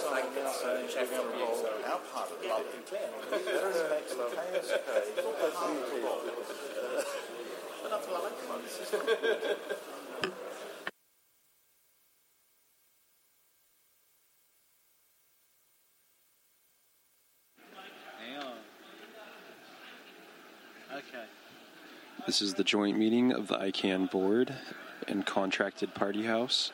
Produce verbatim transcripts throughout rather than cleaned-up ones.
thank us and check from you. So our part of the lovely. There is an excellent chaos code. Enough to like ones. Okay. This is the joint meeting of the I CANN board and contracted party house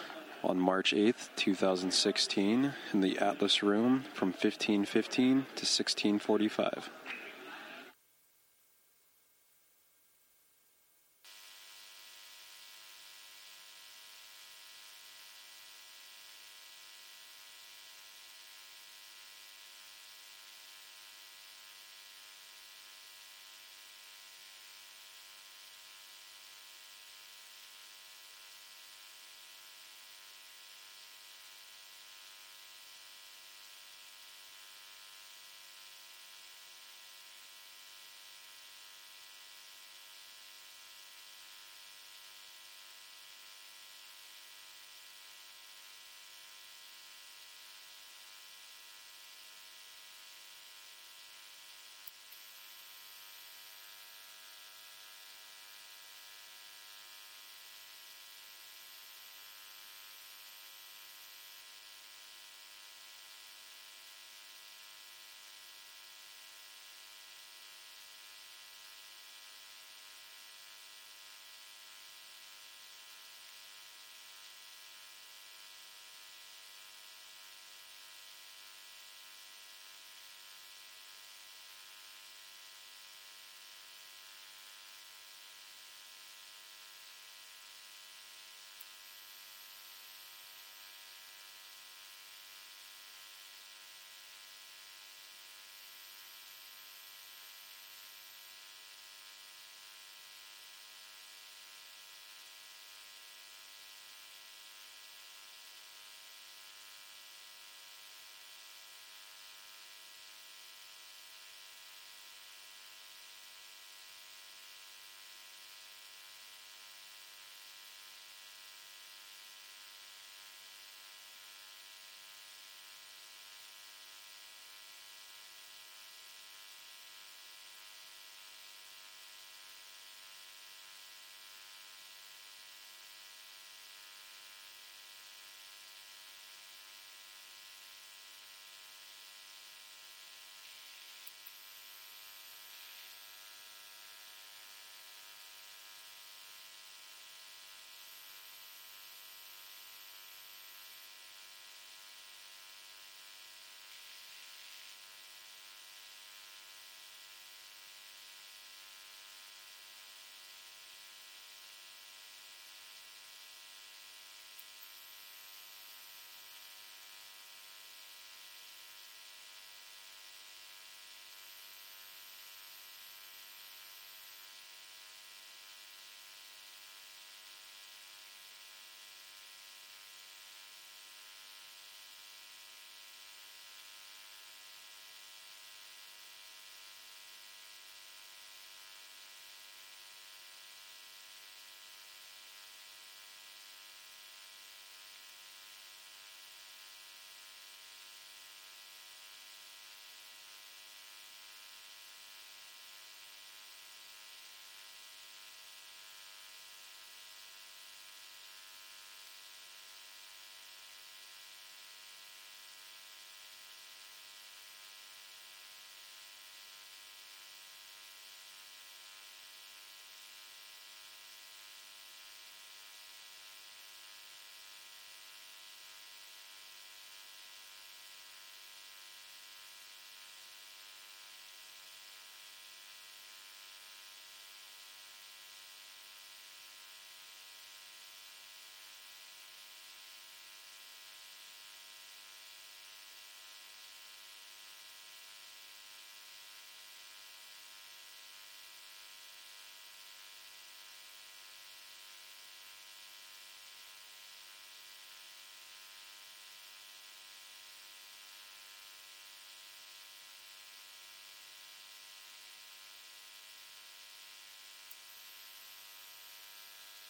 on March eighth, twenty sixteen in the Atlas room from fifteen fifteen to sixteen forty-five.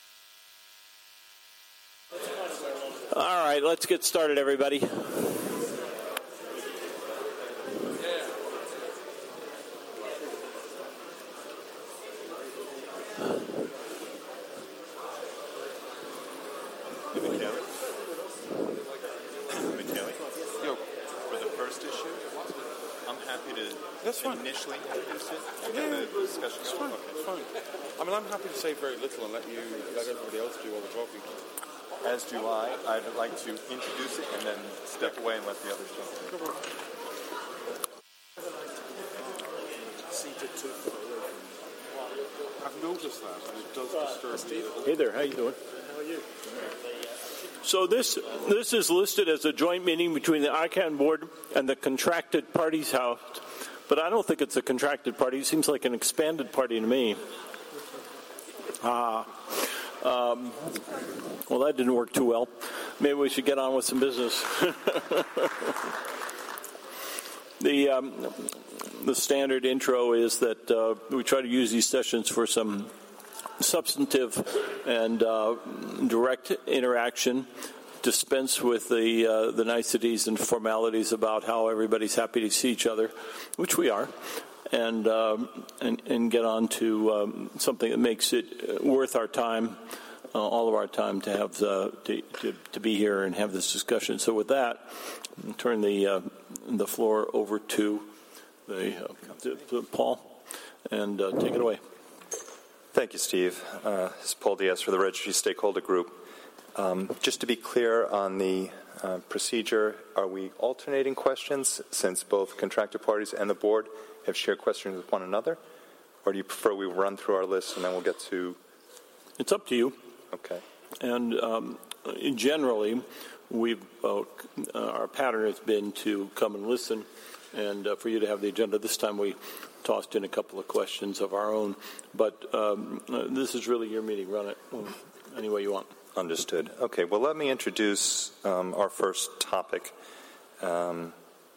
All right, let's get started, everybody. happy to That's fine. initially introduce it and Yeah, get the discussion it's going? fine. It's fine. I mean, I'm happy to say very little and let you let everybody else do all the talking. As do I. I'd like to introduce it and then step away and let the others jump in. Go on. I've noticed that, and it does disturb me a little. Hey there, how you doing? How are you? So this this is listed as a joint meeting between the I CANN board and the contracted parties house, but I don't think it's a contracted party. It seems like an expanded party to me. Ah, um, well, that didn't work too well. Maybe we should get on with some business. the um, the standard intro is that uh, we try to use these sessions for some substantive and uh, direct interaction, dispense with the uh, the niceties and formalities about how everybody's happy to see each other, which we are, and um, and, and get on to um, something that makes it worth our time, uh, all of our time, to have the, to, to to be here and have this discussion. So with that, I'll turn the uh, the floor over to the uh, to, to Paul, and uh, take it away. Thank you, Steve. Uh, this is Paul Diaz for the Registry Stakeholder Group. Um, just to be clear on the uh, procedure, are we alternating questions since both contracted parties and the board have shared questions with one another? Or do you prefer we run through our list and then we'll get to... It's up to you. Okay. And um, generally, we've uh, our pattern has been to come and listen, and uh, for you to have the agenda. This time we tossed in a couple of questions of our own, but um, uh, this is really your meeting. Run it any way you want. Understood. Okay, well, let me introduce um, our first topic um,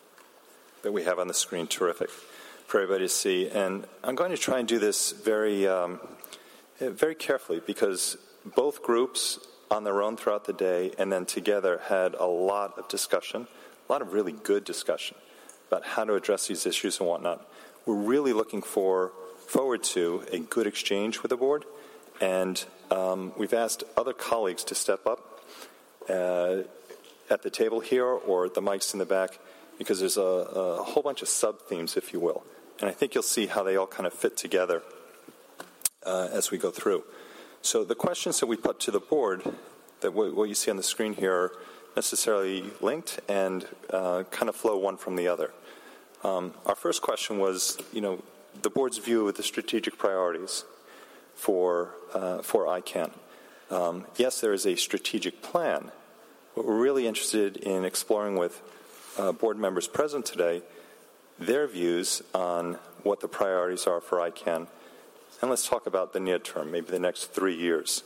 that we have on the screen. Terrific for everybody to see. And I'm going to try and do this very, um, very carefully because both groups on their own throughout the day and then together had a lot of discussion, a lot of really good discussion about how to address these issues and whatnot. We're really looking for forward to a good exchange with the board, and um, we've asked other colleagues to step up uh, at the table here or at the mics in the back because there's a, a whole bunch of sub-themes, if you will, and I think you'll see how they all kind of fit together uh, as we go through. So the questions that we put to the board, that w- what you see on the screen here, are necessarily linked and uh, kind of flow one from the other. Um, our first question was, you know, the board's view of the strategic priorities for uh, for I CANN. Um, yes, there is a strategic plan, but we're really interested in exploring with uh, board members present today their views on what the priorities are for I CANN. And let's talk about the near term, maybe the next three years.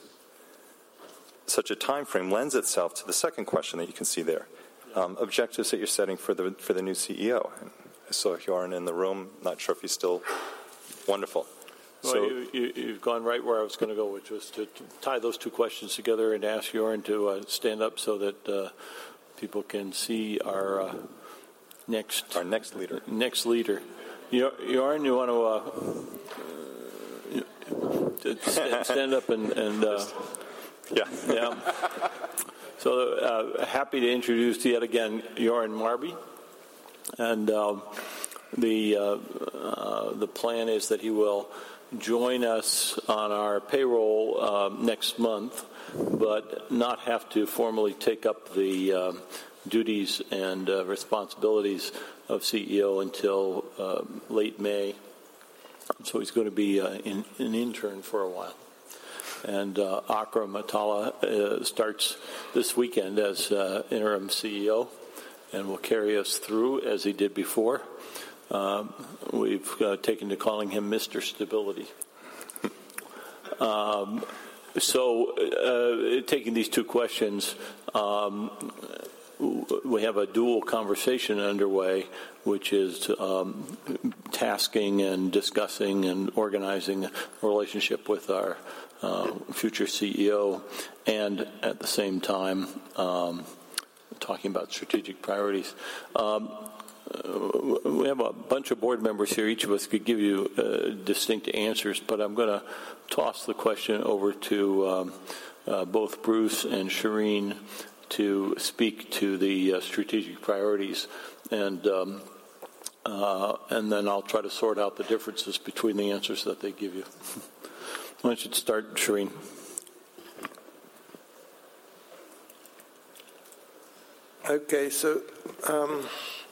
Such a time frame lends itself to the second question that you can see there. Um, objectives that you're setting for the for the new C E O. I saw Jorn in the room. Not sure if he's still wonderful. Well, so, you, you, you've gone right where I was going to go, which was to, to tie those two questions together and ask Jorn to uh, stand up so that uh, people can see our uh, next our next leader. Next leader, Jorn, you want to uh, stand, stand up and, and uh, yeah, yeah. So uh, happy to introduce yet again Jorn Marby. And uh, the uh, uh, the plan is that he will join us on our payroll uh, next month, but not have to formally take up the uh, duties and uh, responsibilities of C E O until uh, late May. So he's going to be uh, in, an intern for a while. And uh, Akram Atala uh, starts this weekend as uh, interim C E O. And will carry us through as he did before. Um, we've uh, taken to calling him Mister Stability. um, so, uh, taking these two questions, um, we have a dual conversation underway, which is um, tasking and discussing and organizing a relationship with our uh, future C E O, and at the same time, um, talking about strategic priorities. Um, we have a bunch of board members here. Each of us could give you uh, distinct answers, but I'm going to toss the question over to um, uh, both Bruce and Shireen to speak to the uh, strategic priorities. And um, uh, and then I'll try to sort out the differences between the answers that they give you. Why don't you start, Shireen? Okay, so um,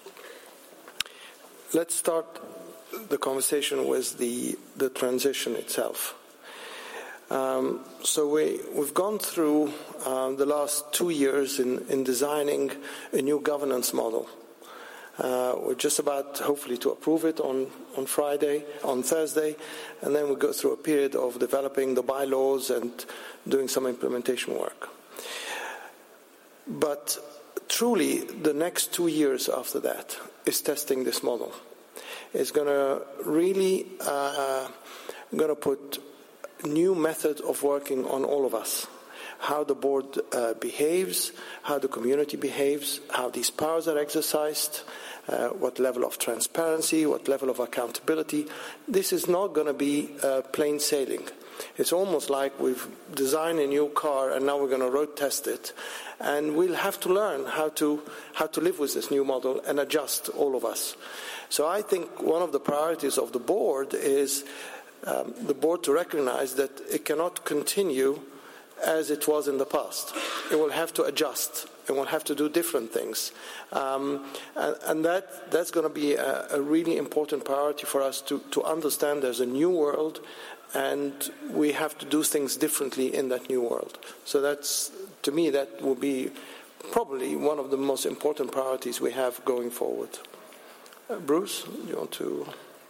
let's start the conversation with the, the transition itself. Um, so we, we've gone through uh, the last two years in, in designing a new governance model. Uh, we're just about, hopefully, to approve it on, on Friday, on Thursday, and then we go through a period of developing the bylaws and doing some implementation work. But truly, the next two years after that is testing this model. It's going to really uh, going to put new method of working on all of us. How the board uh, behaves, how the community behaves, how these powers are exercised, uh, what level of transparency, what level of accountability. This is not going to be uh, plain sailing. It's almost like we've designed a new car and now we're going to road test it. And we'll have to learn how to how to live with this new model and adjust, all of us. So I think one of the priorities of the board is um, the board to recognize that it cannot continue as it was in the past. It will have to adjust. It will have to do different things. Um, and, and that that's going to be a, a really important priority for us to, to understand there's a new world and we have to do things differently in that new world. So that's, to me, that will be probably one of the most important priorities we have going forward. Uh, Bruce, you want to...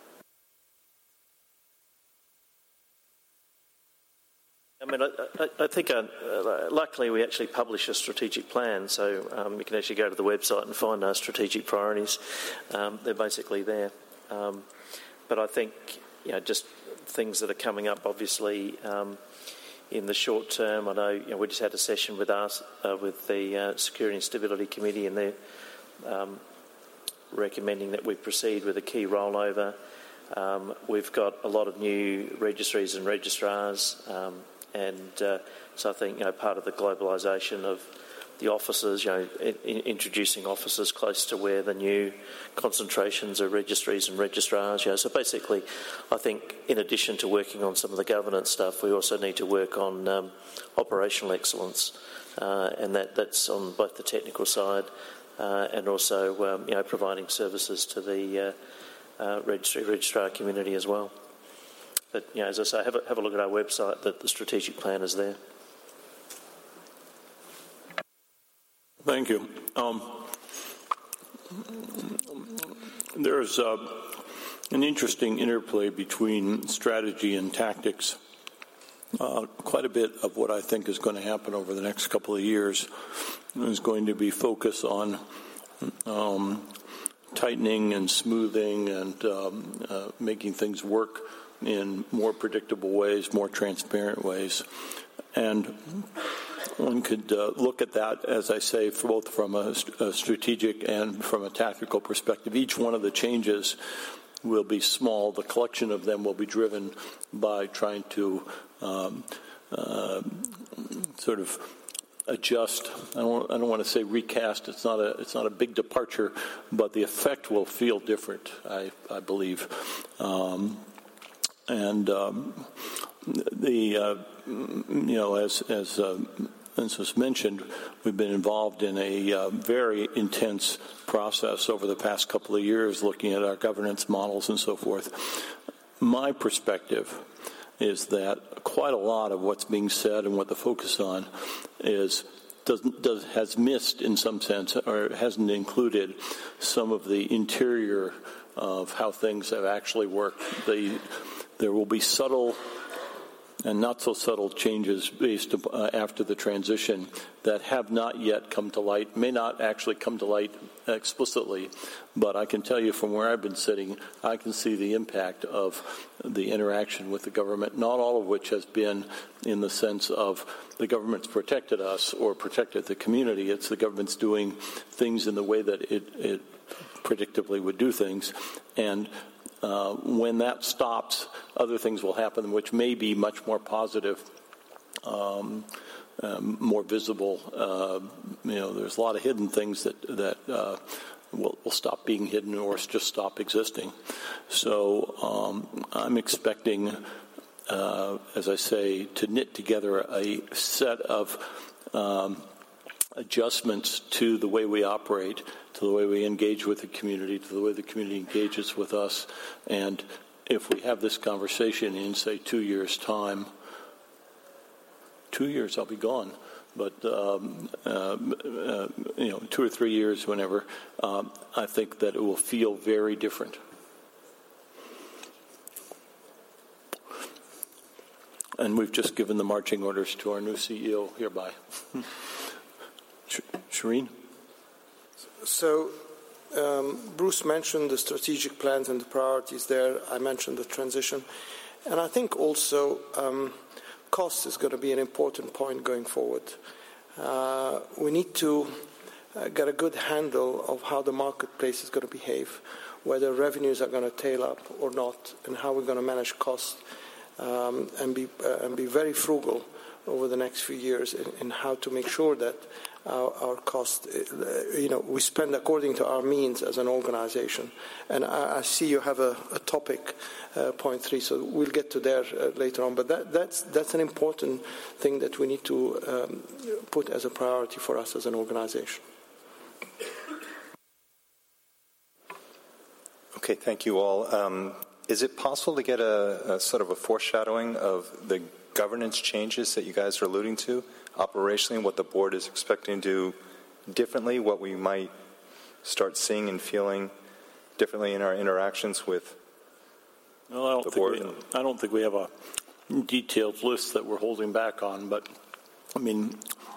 I mean, I, I, I think uh, luckily we actually publish a strategic plan, so um, you can actually go to the website and find our strategic priorities. Um, they're basically there. Um, but I think, you know, just things that are coming up, obviously, um, in the short term. I know, you know we just had a session with us, uh, with the uh, Security and Stability Committee, and they're um, recommending that we proceed with a key rollover. Um, we've got a lot of new registries and registrars. Um, And uh, so I think, you know, part of the globalisation of the offices, you know, in, in introducing offices close to where the new concentrations of registries and registrars, you know. So basically, I think in addition to working on some of the governance stuff, we also need to work on um, operational excellence, uh, and that, that's on both the technical side uh, and also, um, you know, providing services to the uh, uh, registry registrar community as well. But, you know, as I say, have a, have a look at our website, that the strategic plan is there. Thank you. Um, there's uh, an interesting interplay between strategy and tactics. Uh, quite a bit of what I think is going to happen over the next couple of years is going to be focused on um, tightening and smoothing and um, uh, making things work in more predictable ways, more transparent ways. And one could uh, look at that, as I say, for both from a, a strategic and from a tactical perspective. Each one of the changes will be small. The collection of them will be driven by trying to um, uh, sort of adjust. I don't, I don't want to say recast. It's not a it's not a big departure, but the effect will feel different, I, I believe. Um, And um, the uh, you know, as as, uh, as was mentioned, we've been involved in a uh, very intense process over the past couple of years, looking at our governance models and so forth. My perspective is that quite a lot of what's being said and what the focus on is doesn't does has missed in some sense, or hasn't included some of the interior of how things have actually worked. The There will be subtle and not so subtle changes based uh, after the transition that have not yet come to light, may not actually come to light explicitly, but I can tell you from where I've been sitting, I can see the impact of the interaction with the government, not all of which has been in the sense of the government's protected us or protected the community. It's the government's doing things in the way that it, it predictably would do things, and Uh, when that stops, other things will happen which may be much more positive, um, um, more visible. Uh, you know, there's a lot of hidden things that that uh, will, will stop being hidden or just stop existing. So um, I'm expecting, uh, as I say, to knit together a set of um, adjustments to the way we operate, to the way we engage with the community, to the way the community engages with us. And if we have this conversation in, say, two years' time, two years I'll be gone, but um, uh, uh, you know, two or three years, whenever, um, I think that it will feel very different. And we've just given the marching orders to our new C E O hereby. Shireen? So, um, Bruce mentioned the strategic plans and the priorities there. I mentioned the transition. And I think also um, cost is going to be an important point going forward. Uh, we need to uh, get a good handle of how the marketplace is going to behave, whether revenues are going to tail up or not, and how we're going to manage costs, um, and be uh, and be very frugal over the next few years in, in how to make sure that our, our cost, uh, you know, we spend according to our means as an organization. And I, I see you have a, a topic, uh, point three, so we'll get to there uh, later on. But that, that's that's an important thing that we need to um, put as a priority for us as an organization. Okay, thank you all. Um, is it possible to get a, a sort of a foreshadowing of the governance changes that you guys are alluding to operationally, what the board is expecting to do differently, what we might start seeing and feeling differently in our interactions with well, I don't the think board? We, I don't think we have a detailed list that we're holding back on, but I mean,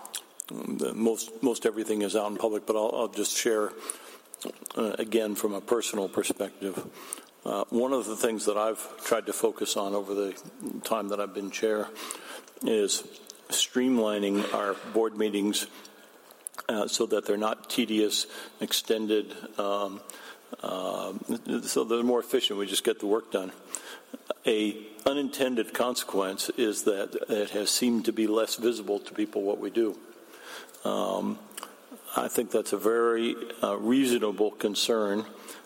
the most most everything is out in public, but I'll, I'll just share uh, again from a personal perspective. Uh, one of the things that I've tried to focus on over the time that I've been chair is streamlining our board meetings uh, so that they're not tedious, extended, um, uh, so they're more efficient. We just get the work done. A unintended consequence is that it has seemed to be less visible to people what we do. Um, I think that's a very uh, reasonable concern.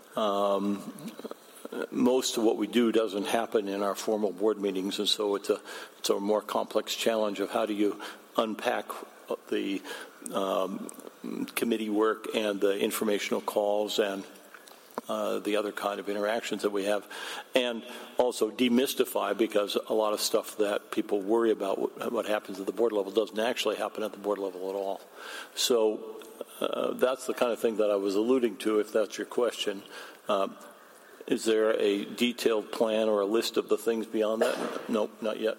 Um, Most of what we do doesn't happen in our formal board meetings, and so it's a it's a more complex challenge of how do you unpack the um, committee work and the informational calls and uh, the other kind of interactions that we have, and also demystify, because a lot of stuff that people worry about what, what happens at the board level doesn't actually happen at the board level at all. So uh, that's the kind of thing that I was alluding to, if that's your question. Uh, Is there a detailed plan or a list of the things beyond that? Nope, not yet.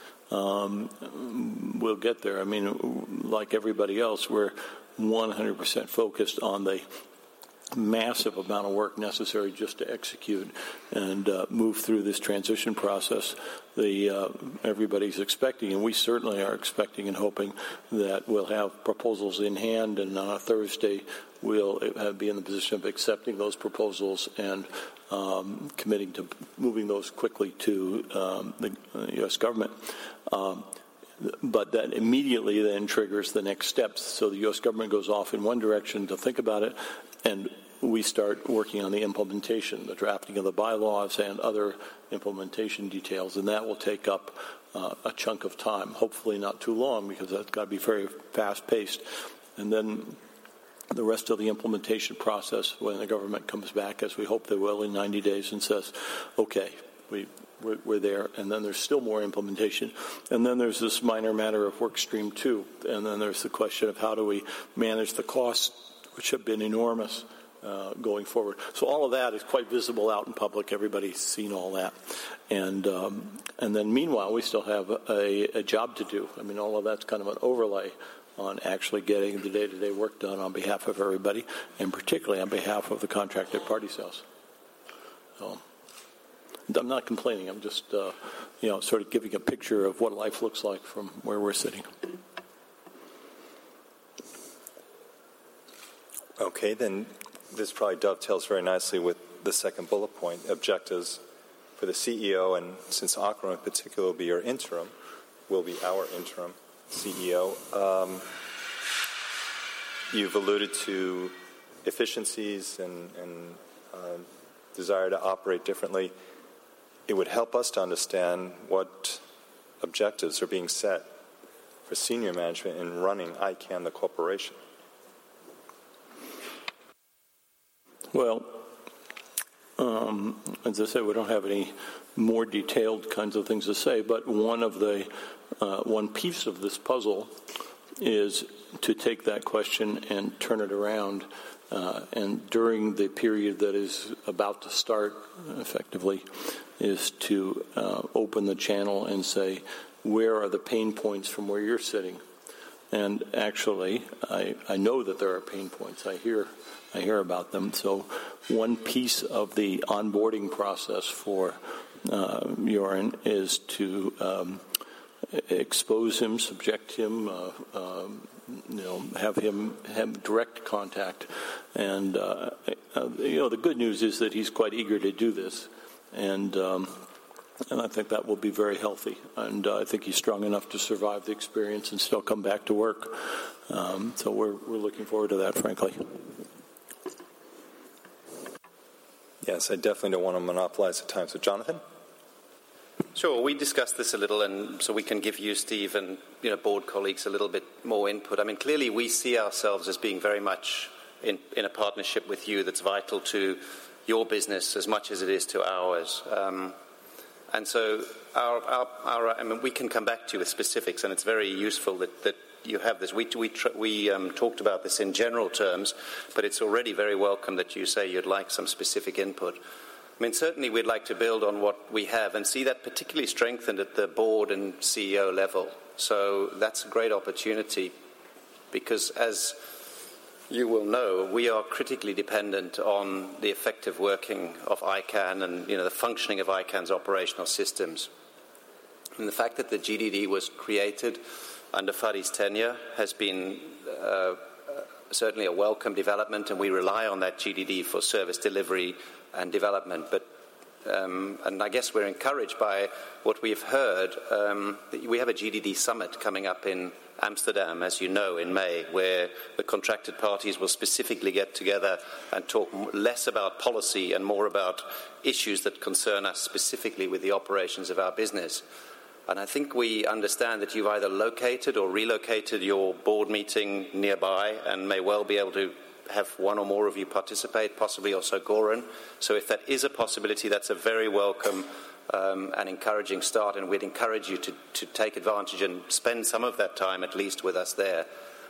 Um, we'll get there. I mean, like everybody else, we're one hundred percent focused on the massive amount of work necessary just to execute and uh, move through this transition process. The uh, everybody's expecting, and we certainly are expecting and hoping that we'll have proposals in hand, and on a Thursday we'll be in the position of accepting those proposals and um, committing to moving those quickly to um, the U S government. Um, but that immediately then triggers the next steps. So the U S government goes off in one direction to think about it, and we start working on the implementation, the drafting of the bylaws and other implementation details, and that will take up uh, a chunk of time, hopefully not too long, because that's got to be very fast-paced. And then the rest of the implementation process, when the government comes back, as we hope they will in ninety days, and says, okay, we, we're, we're there, and then there's still more implementation. And then there's this minor matter of work stream two, and then there's the question of how do we manage the costs, which have been enormous uh, going forward. So all of that is quite visible out in public. Everybody's seen all that. And um, and then meanwhile, we still have a, a job to do. I mean, all of that's kind of an overlay on actually getting the day-to-day work done on behalf of everybody, and particularly on behalf of the contracted party sales. So I'm not complaining. I'm just, uh, you know, sort of giving a picture of what life looks like from where we're sitting. Okay, then this probably dovetails very nicely with the second bullet point, objectives for the C E O, and since Akram in particular will be your interim, will be our interim C E O. Um, you've alluded to efficiencies and, and uh, desire to operate differently, it would help us to understand what objectives are being set for senior management in running I CANN, the corporation. Well, um, as I said, we don't have any more detailed kinds of things to say, but one of the uh, one piece of this puzzle is to take that question and turn it around. Uh, and during the period that is about to start, effectively, is to uh, open the channel and say, where are the pain points from where you're sitting? And actually, I, I know that there are pain points. I hear I hear about them. So one piece of the onboarding process for uh, Joran is to um, expose him, subject him, uh, um, you know, have him have direct contact. And, uh, uh, you know, the good news is that he's quite eager to do this. And um, and I think that will be very healthy. And uh, I think he's strong enough to survive the experience and still come back to work. Um, so we're we're looking forward to that, frankly. Yes, I definitely don't want to monopolize the time. So, Jonathan? Sure, we discussed this a little, and so we can give you, Steve, and you know, board colleagues a little bit more input. I mean, clearly we see ourselves as being very much in, in a partnership with you that's vital to your business as much as it is to ours. Um, and so our, our, our, I mean, we can come back to you with specifics, and it's very useful that, that you have this. We, we, tr- we um, talked about this in general terms, but it's already very welcome that you say you'd like some specific input. I mean, certainly we'd like to build on what we have and see that particularly strengthened at the board and C E O level. So that's a great opportunity because, as you will know, we are critically dependent on the effective working of I CANN and, you know, the functioning of I CANN's operational systems. And the fact that the G D D was created under Fadi's tenure has been uh, certainly a welcome development, and we rely on that G D D for service delivery and development. But um, and I guess we're encouraged by what we've heard. Um, we have a G D D summit coming up in Amsterdam, as you know, in May, where the contracted parties will specifically get together and talk less about policy and more about issues that concern us specifically with the operations of our business. And I think we understand that you've either located or relocated your board meeting nearby and may well be able to have one or more of you participate, possibly also Goran. So if that is a possibility, that's a very welcome um, and encouraging start, and we'd encourage you to, to take advantage and spend some of that time at least with us there.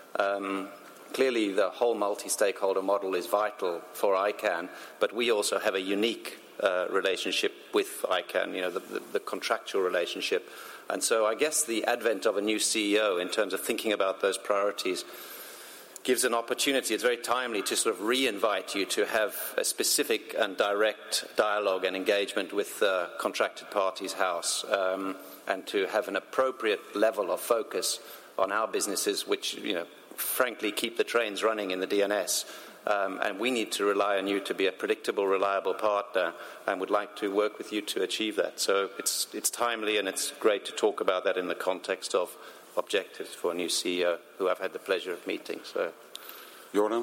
Um, clearly, the whole multi-stakeholder model is vital for I CANN, but we also have a unique uh, relationship with I CANN, you know, the, the, the contractual relationship. And so I guess the advent of a new C E O in terms of thinking about those priorities gives an opportunity, it's very timely, to sort of re-invite you to have a specific and direct dialogue and engagement with the contracted parties house, um, and to have an appropriate level of focus on our businesses, which, you know, frankly keep the trains running in the D N S. Um, and we need to rely on you to be a predictable, reliable partner, and would like to work with you to achieve that. So it's it's timely, and it's great to talk about that in the context of objectives for a new C E O who I've had the pleasure of meeting. So, Joran?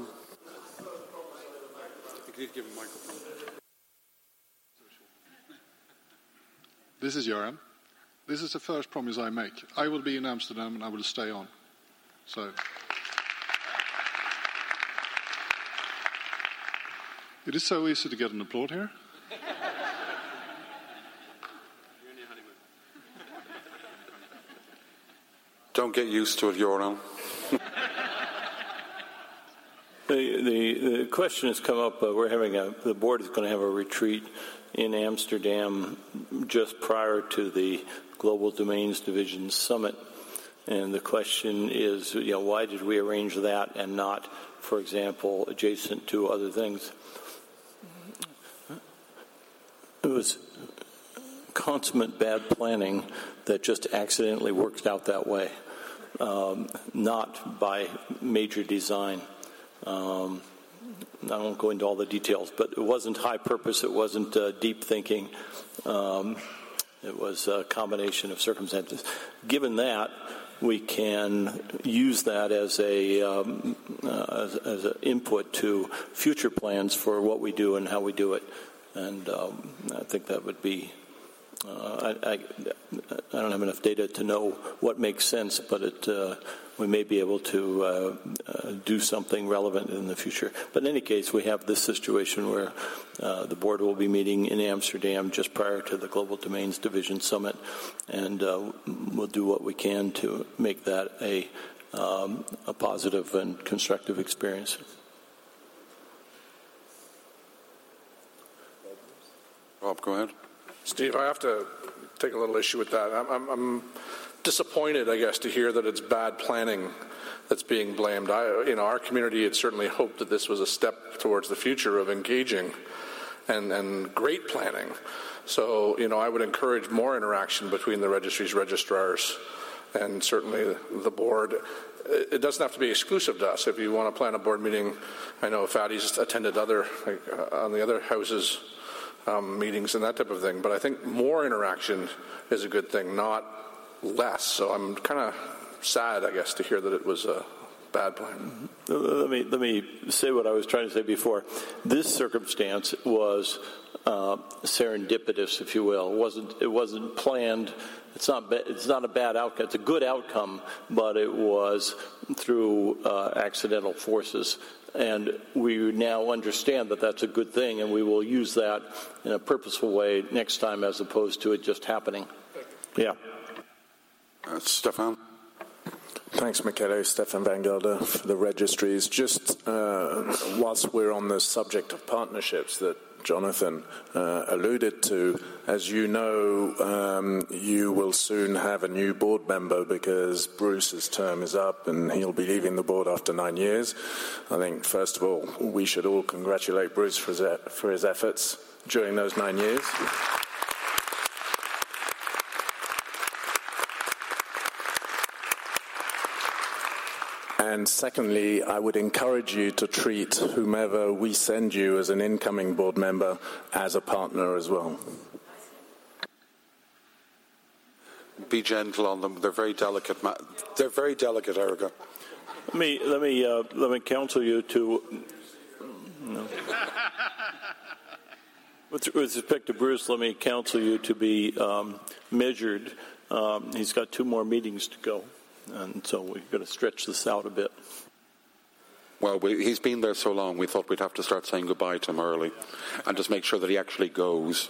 You need to give a microphone. This is Joran. This is the first promise I make. I will be in Amsterdam and I will stay on. So, it is so easy to get an applaud here. Don't get used to it, Joran. the, the the question has come up. Uh, we're having a the board is going to have a retreat in Amsterdam just prior to the Global Domains Division Summit, and the question is, you know, why did we arrange that and not, for example, adjacent to other things? It was consummate bad planning that just accidentally worked out that way. Um, not by major design. Um, I won't go into all the details, but it wasn't high purpose, it wasn't uh, deep thinking. Um, it was a combination of circumstances. Given that, we can use that as a um, uh, as, as an input to future plans for what we do and how we do it. And um, I think that would be. Uh, I, I, I don't have enough data to know what makes sense, but it, uh, we may be able to uh, uh, do something relevant in the future. But in any case, we have this situation where uh, the board will be meeting in Amsterdam just prior to the Global Domains Division Summit, and uh, we'll do what we can to make that a, um, a positive and constructive experience. Rob, go ahead. Steve, I have to take a little issue with that. I'm, I'm, I'm disappointed, I guess, to hear that it's bad planning that's being blamed. I, you know, our community had certainly hoped that this was a step towards the future of engaging and, and great planning. So, you know, I would encourage more interaction between the registry's registrars and certainly the board. It doesn't have to be exclusive to us. If you want to plan a board meeting, I know Fatty's attended other, like, uh, on the other houses, Um, meetings and that type of thing, but I think more interaction is a good thing, not less. So I'm kind of sad, I guess, to hear that it was a bad plan. Let me let me say what I was trying to say before. This circumstance was uh, serendipitous, if you will. It wasn't it wasn't planned. It's not ba- it's not a bad outcome. It's a good outcome, but it was through uh, accidental forces. And we now understand that that's a good thing, and we will use that in a purposeful way next time as opposed to it just happening. Yeah. Uh, Stefan? Thanks, Michele. Stefan Van Gelder for the registries. Just uh, whilst we're on the subject of partnerships that Jonathan uh, alluded to, as you know, um, you will soon have a new board member because Bruce's term is up and he'll be leaving the board after nine years. I think, first of all, we should all congratulate Bruce for his, for his efforts during those nine years. And secondly, I would encourage you to treat whomever we send you as an incoming board member as a partner as well. Be gentle on them. They're very delicate. Ma- They're very delicate, Erica. Let me let me uh, let me counsel you to. No. With, with respect to Bruce, let me counsel you to be um, measured. Um, he's got two more meetings to go. And so we've got to stretch this out a bit. Well, we, he's been there so long, we thought we'd have to start saying goodbye to him early and just make sure that he actually goes.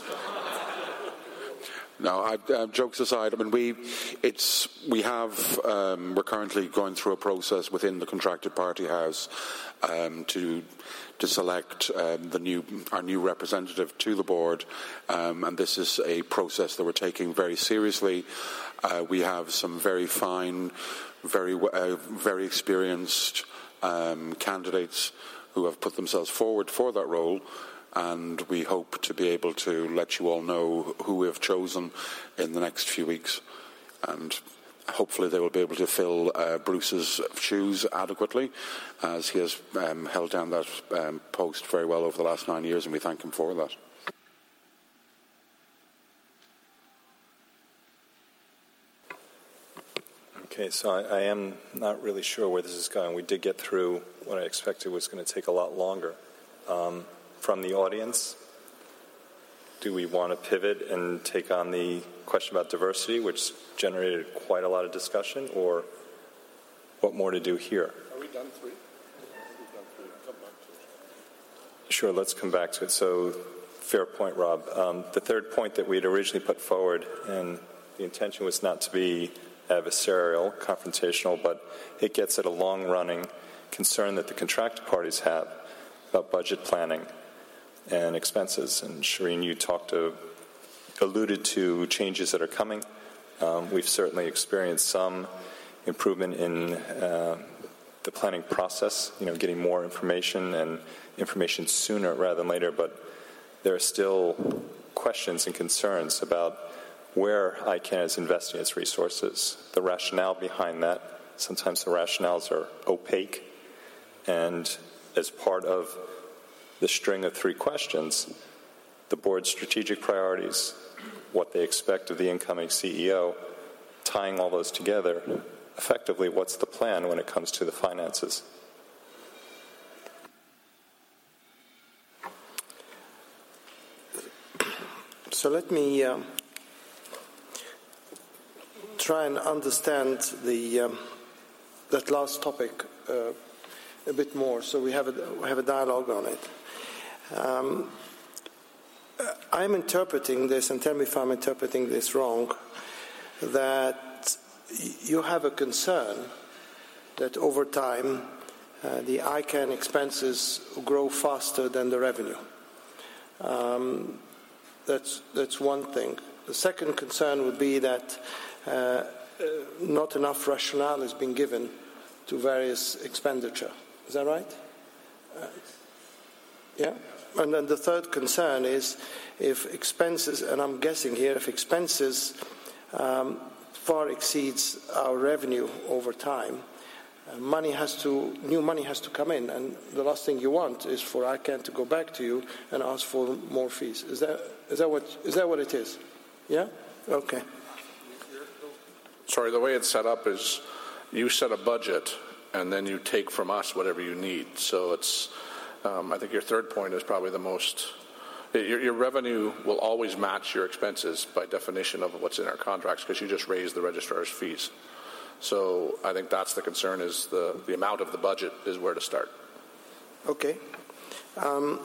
No, I, uh, jokes aside, I mean, we it's we have um, we're currently going through a process within the contracted party house um, to to select um, the new our new representative to the board, um, and this is a process that we're taking very seriously. Uh, we have some very fine, very uh, very experienced um, candidates who have put themselves forward for that role. And we hope to be able to let you all know who we have chosen in the next few weeks. And hopefully they will be able to fill uh, Bruce's shoes adequately, as he has um, held down that um, post very well over the last nine years, and we thank him for that. Okay, so I, I am not really sure where this is going. We did get through what I expected was going to take a lot longer. Um, From the audience, do we want to pivot and take on the question about diversity, which generated quite a lot of discussion, or what more to do here? Are we done three? We've done three. Come back to it. Sure, let's come back to it. So, fair point, Rob. Um, the third point that we had originally put forward, and the intention was not to be adversarial, confrontational, but it gets at a long-running concern that the contracted parties have about budget planning and expenses. And Shireen, you talked to, alluded to changes that are coming. Um, we've certainly experienced some improvement in uh, the planning process, you know, getting more information and information sooner rather than later, but there are still questions and concerns about where I CAN is investing its resources, the rationale behind that. Sometimes the rationales are opaque, and as part of the string of three questions, the board's strategic priorities, what they expect of the incoming C E O, tying all those together, effectively, what's the plan when it comes to the finances? So let me um, try and understand the um, that last topic uh, a bit more, so we have a, we have a dialogue on it. Um, I'm interpreting this, and tell me if I'm interpreting this wrong, that you have a concern that over time uh, the I CAN expenses grow faster than the revenue. Um, that's, that's one thing. The second concern would be that uh, uh, not enough rationale has been given to various expenditure. Is that right? Uh, yeah? And then the third concern is if expenses, and I'm guessing here, if expenses um, far exceeds our revenue over time, uh, money has to, new money has to come in, and the last thing you want is for I CAN to go back to you and ask for more fees. Is that is that what is that what it is? Yeah? Okay. Sorry, the way it's set up is you set a budget and then you take from us whatever you need. So it's, um, I think your third point is probably the most, your, your revenue will always match your expenses by definition of what's in our contracts because you just raise the registrar's fees. So I think that's the concern, is the, the amount of the budget is where to start. Okay. Um,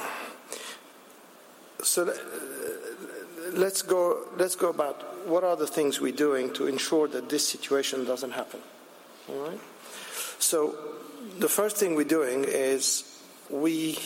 so let's go, let's go about what are the things we're doing to ensure that this situation doesn't happen. All right? So the first thing we're doing is we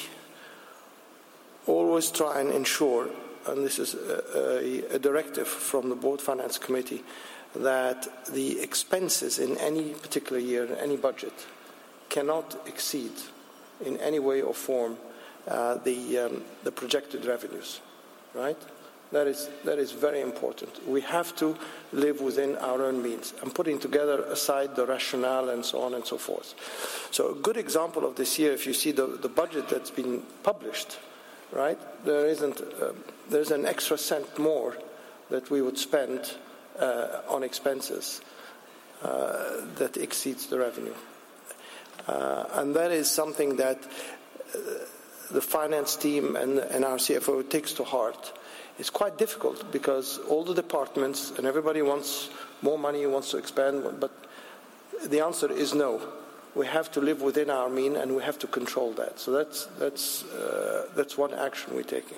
always try and ensure, and this is a, a, a directive from the Board Finance Committee, that the expenses in any particular year, in any budget, cannot exceed in any way or form uh, the, um, the projected revenues, right? That is, that is very important. We have to live within our own means and putting together aside the rationale and so on and so forth. So a good example of this year, if you see the, the budget that's been published, right, there isn't, uh, there's an extra cent more that we would spend uh, on expenses uh, that exceeds the revenue. Uh, and that is something that uh, the finance team and, and our C F O takes to heart. It's quite difficult because all the departments and everybody wants more money, wants to expand, but the answer is no. We have to live within our mean and we have to control that. So that's that's uh, that's one action we're taking.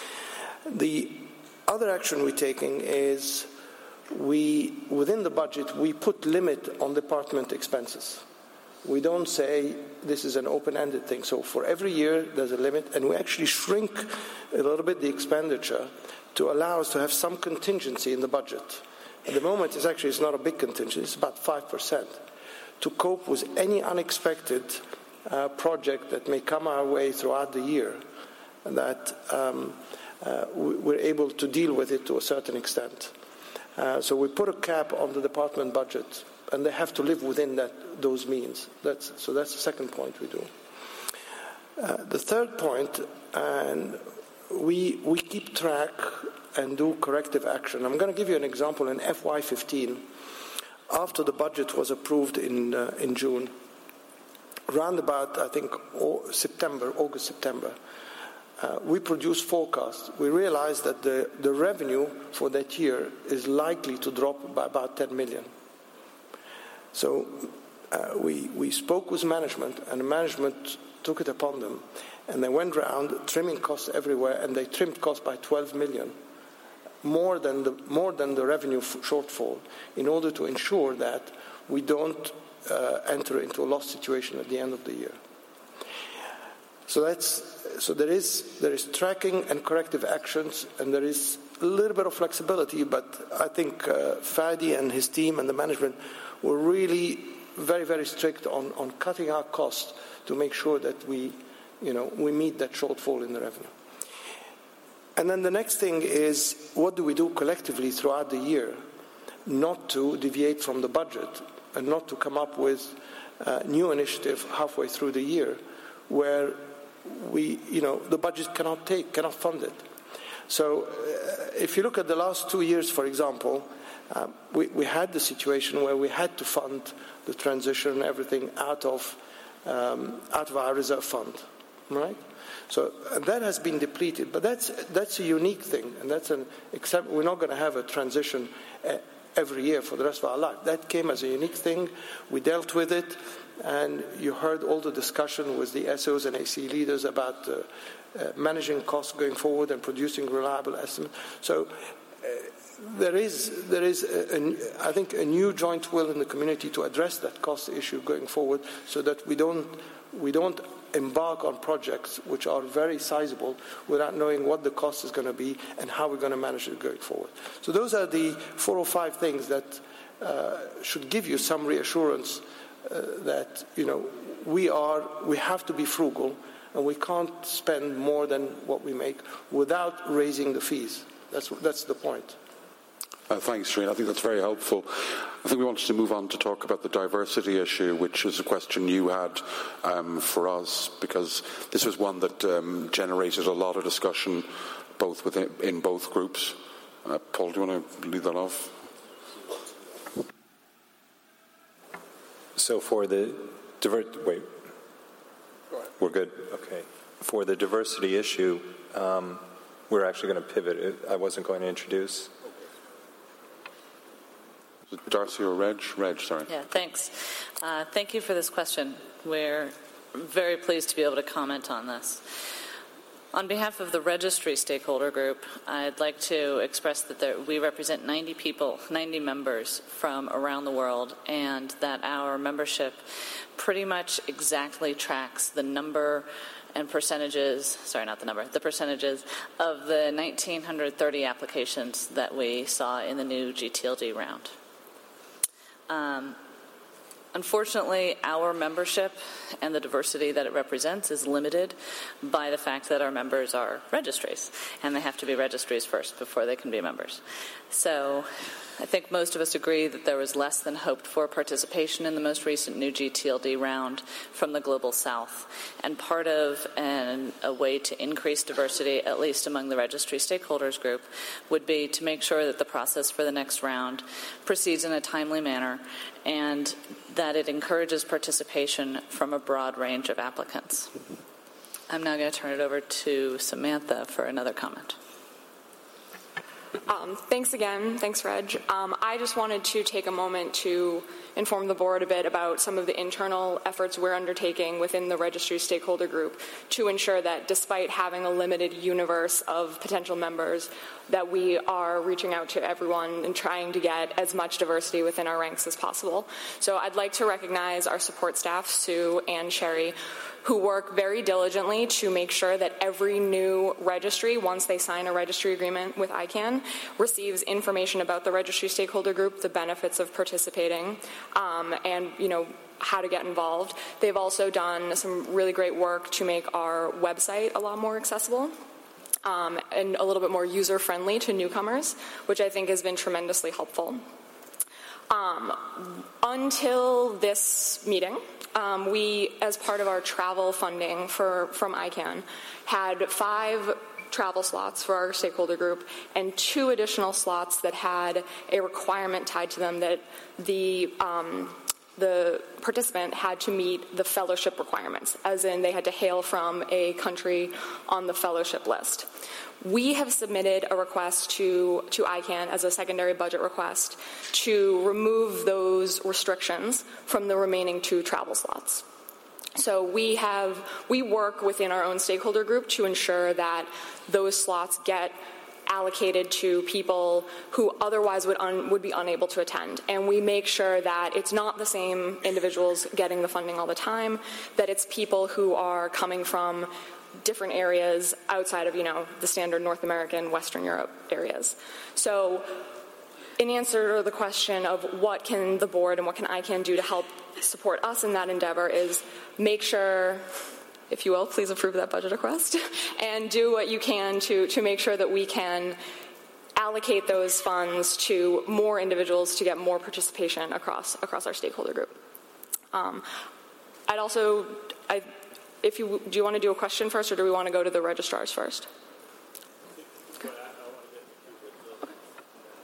The other action we're taking is we within the budget we put limit on department expenses. We don't say this is an open-ended thing. So for every year there's a limit, and we actually shrink a little bit the expenditure to allow us to have some contingency in the budget. At the moment, it's actually it's not a big contingency; it's about five percent to cope with any unexpected uh, project that may come our way throughout the year. That um, uh, we're able to deal with it to a certain extent. Uh, so we put a cap on the department budget, and they have to live within that those means. That's, so that's the second point we do. Uh, the third point, and we we keep track and do corrective action. I'm going to give you an example in F Y fifteen. After the budget was approved in uh, in June, around about I think September, August, September, uh, we produced forecasts. We realized that the, the revenue for that year is likely to drop by about ten million. So uh, we we spoke with management, and the management took it upon them, and they went around trimming costs everywhere, and they trimmed costs by twelve million, more than the more than the revenue f- shortfall, in order to ensure that we don't uh, enter into a loss situation at the end of the year. So that's so there is there is tracking and corrective actions, and there is a little bit of flexibility, but I think uh, Fadi and his team and the management were really very, very strict on, on cutting our costs to make sure that we, you know, we meet that shortfall in the revenue. And then the next thing is, what do we do collectively throughout the year not to deviate from the budget and not to come up with a new initiative halfway through the year where we, you know, the budget cannot take, cannot fund it. So uh, if you look at the last two years, for example, Um, we, we had the situation where we had to fund the transition and everything out of um, out of our reserve fund, right? So and that has been depleted, but that's that's a unique thing, and that's an except we're not going to have a transition uh, every year for the rest of our life. That came as a unique thing. We dealt with it, and you heard all the discussion with the S Os and A C leaders about uh, uh, managing costs going forward and producing reliable estimates. So. Uh, There is, there is, a, a, I think, a new joint will in the community to address that cost issue going forward, so that we don't, we don't embark on projects which are very sizable without knowing what the cost is going to be and how we're going to manage it going forward. So those are the four or five things that uh, should give you some reassurance uh, that you know we are, we have to be frugal, and we can't spend more than what we make without raising the fees. That's that's the point. Uh, thanks, Shreen. I think that's very helpful. I think we wanted to move on to talk about the diversity issue, which is a question you had um, for us, because this was one that um, generated a lot of discussion, both within in both groups. Uh, Paul, do you want to lead that off? So for the diver- wait, we're good. Okay. For the diversity issue, um, we're actually going to pivot. I wasn't going to introduce. Darcy or Reg? Reg, sorry. Yeah, thanks. Uh, thank you for this question. We're very pleased to be able to comment on this. On behalf of the registry stakeholder group, I'd like to express that there, we represent ninety people, ninety members from around the world, and that our membership pretty much exactly tracks the number and percentages, sorry, not the number, the percentages of the one thousand nine hundred thirty applications that we saw in the new G T L D round. Um, unfortunately, our membership and the diversity that it represents is limited by the fact that our members are registries, and they have to be registries first before they can be members. So I think most of us agree that there was less than hoped for participation in the most recent new G T L D round from the Global South. And part of an, a way to increase diversity, at least among the registry stakeholders group, would be to make sure that the process for the next round proceeds in a timely manner and that it encourages participation from a broad range of applicants. I'm now going to turn it over to Samantha for another comment. Um, thanks again. Thanks, Reg. Um, I just wanted to take a moment to inform the board a bit about some of the internal efforts we're undertaking within the registry stakeholder group to ensure that despite having a limited universe of potential members, that we are reaching out to everyone and trying to get as much diversity within our ranks as possible. So I'd like to recognize our support staff, Sue and Sherry, who work very diligently to make sure that every new registry, once they sign a registry agreement with I CAN, receives information about the registry stakeholder group, the benefits of participating, um, and, you know, how to get involved. They've also done some really great work to make our website a lot more accessible. Um, and a little bit more user-friendly to newcomers, which I think has been tremendously helpful. Um, until this meeting, um, we, as part of our travel funding for from I CAN, had five travel slots for our stakeholder group and two additional slots that had a requirement tied to them that the um, the participant had to meet the fellowship requirements, as in they had to hail from a country on the fellowship list. We have submitted a request to, to I CAN as a secondary budget request to remove those restrictions from the remaining two travel slots. So we have, we work within our own stakeholder group to ensure that those slots get allocated to people who otherwise would un, would be unable to attend. And we make sure that it's not the same individuals getting the funding all the time, that it's people who are coming from different areas outside of, you know, the standard North American, Western Europe areas. So in answer to the question of what can the board and what can I CAN do to help support us in that endeavor is make sure, if you will, please approve that budget request, and do what you can to, to make sure that we can allocate those funds to more individuals to get more participation across across our stakeholder group. Um, I'd also, I, if you do you want to do a question first, or do we want to go to the registrars first?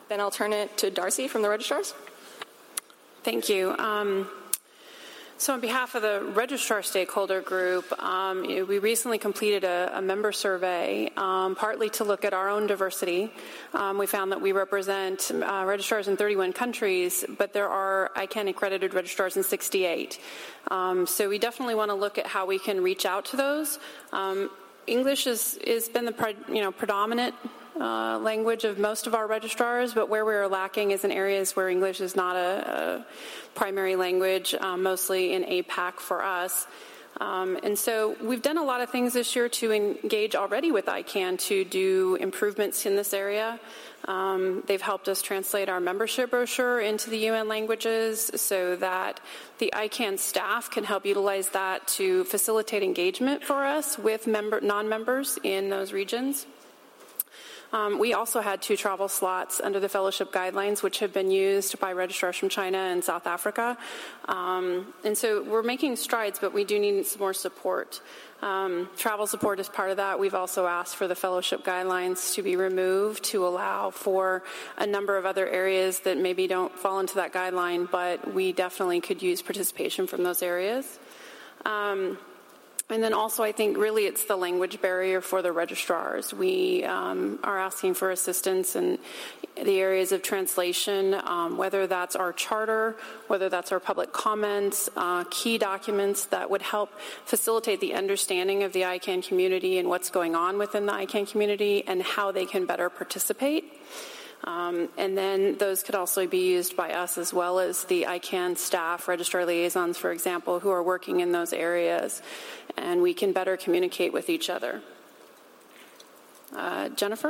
Then I'll turn it to Darcy from the registrars. Thank you. Um, So on behalf of the registrar stakeholder group, um, you know, we recently completed a, a member survey, um, partly to look at our own diversity. Um, we found that we represent uh, registrars in thirty-one countries, but there are I CAN accredited registrars in sixty-eight. Um, so we definitely want to look at how we can reach out to those. Um, English has is been the pre, you know predominant Uh, language of most of our registrars, but where we are lacking is in areas where English is not a, a primary language, um, mostly in A PAC for us. Um, and so we've done a lot of things this year to engage already with I CAN to do improvements in this area. Um, they've helped us translate our membership brochure into the U N languages so that the I CAN staff can help utilize that to facilitate engagement for us with member, non-members in those regions. Um, we also had two travel slots under the fellowship guidelines, which have been used by registrars from China and South Africa. Um, and so we're making strides, but we do need some more support. Um, travel support is part of that. We've also asked for the fellowship guidelines to be removed to allow for a number of other areas that maybe don't fall into that guideline, but we definitely could use participation from those areas. Um, And then also, I think really it's the language barrier for the registrars. We um, are asking for assistance in the areas of translation, um, whether that's our charter, whether that's our public comments, uh, key documents that would help facilitate the understanding of the I CAN community and what's going on within the I CAN community and how they can better participate. Um, and then those could also be used by us as well as the I CAN staff, registrar liaisons, for example, who are working in those areas, and we can better communicate with each other. Uh, Jennifer?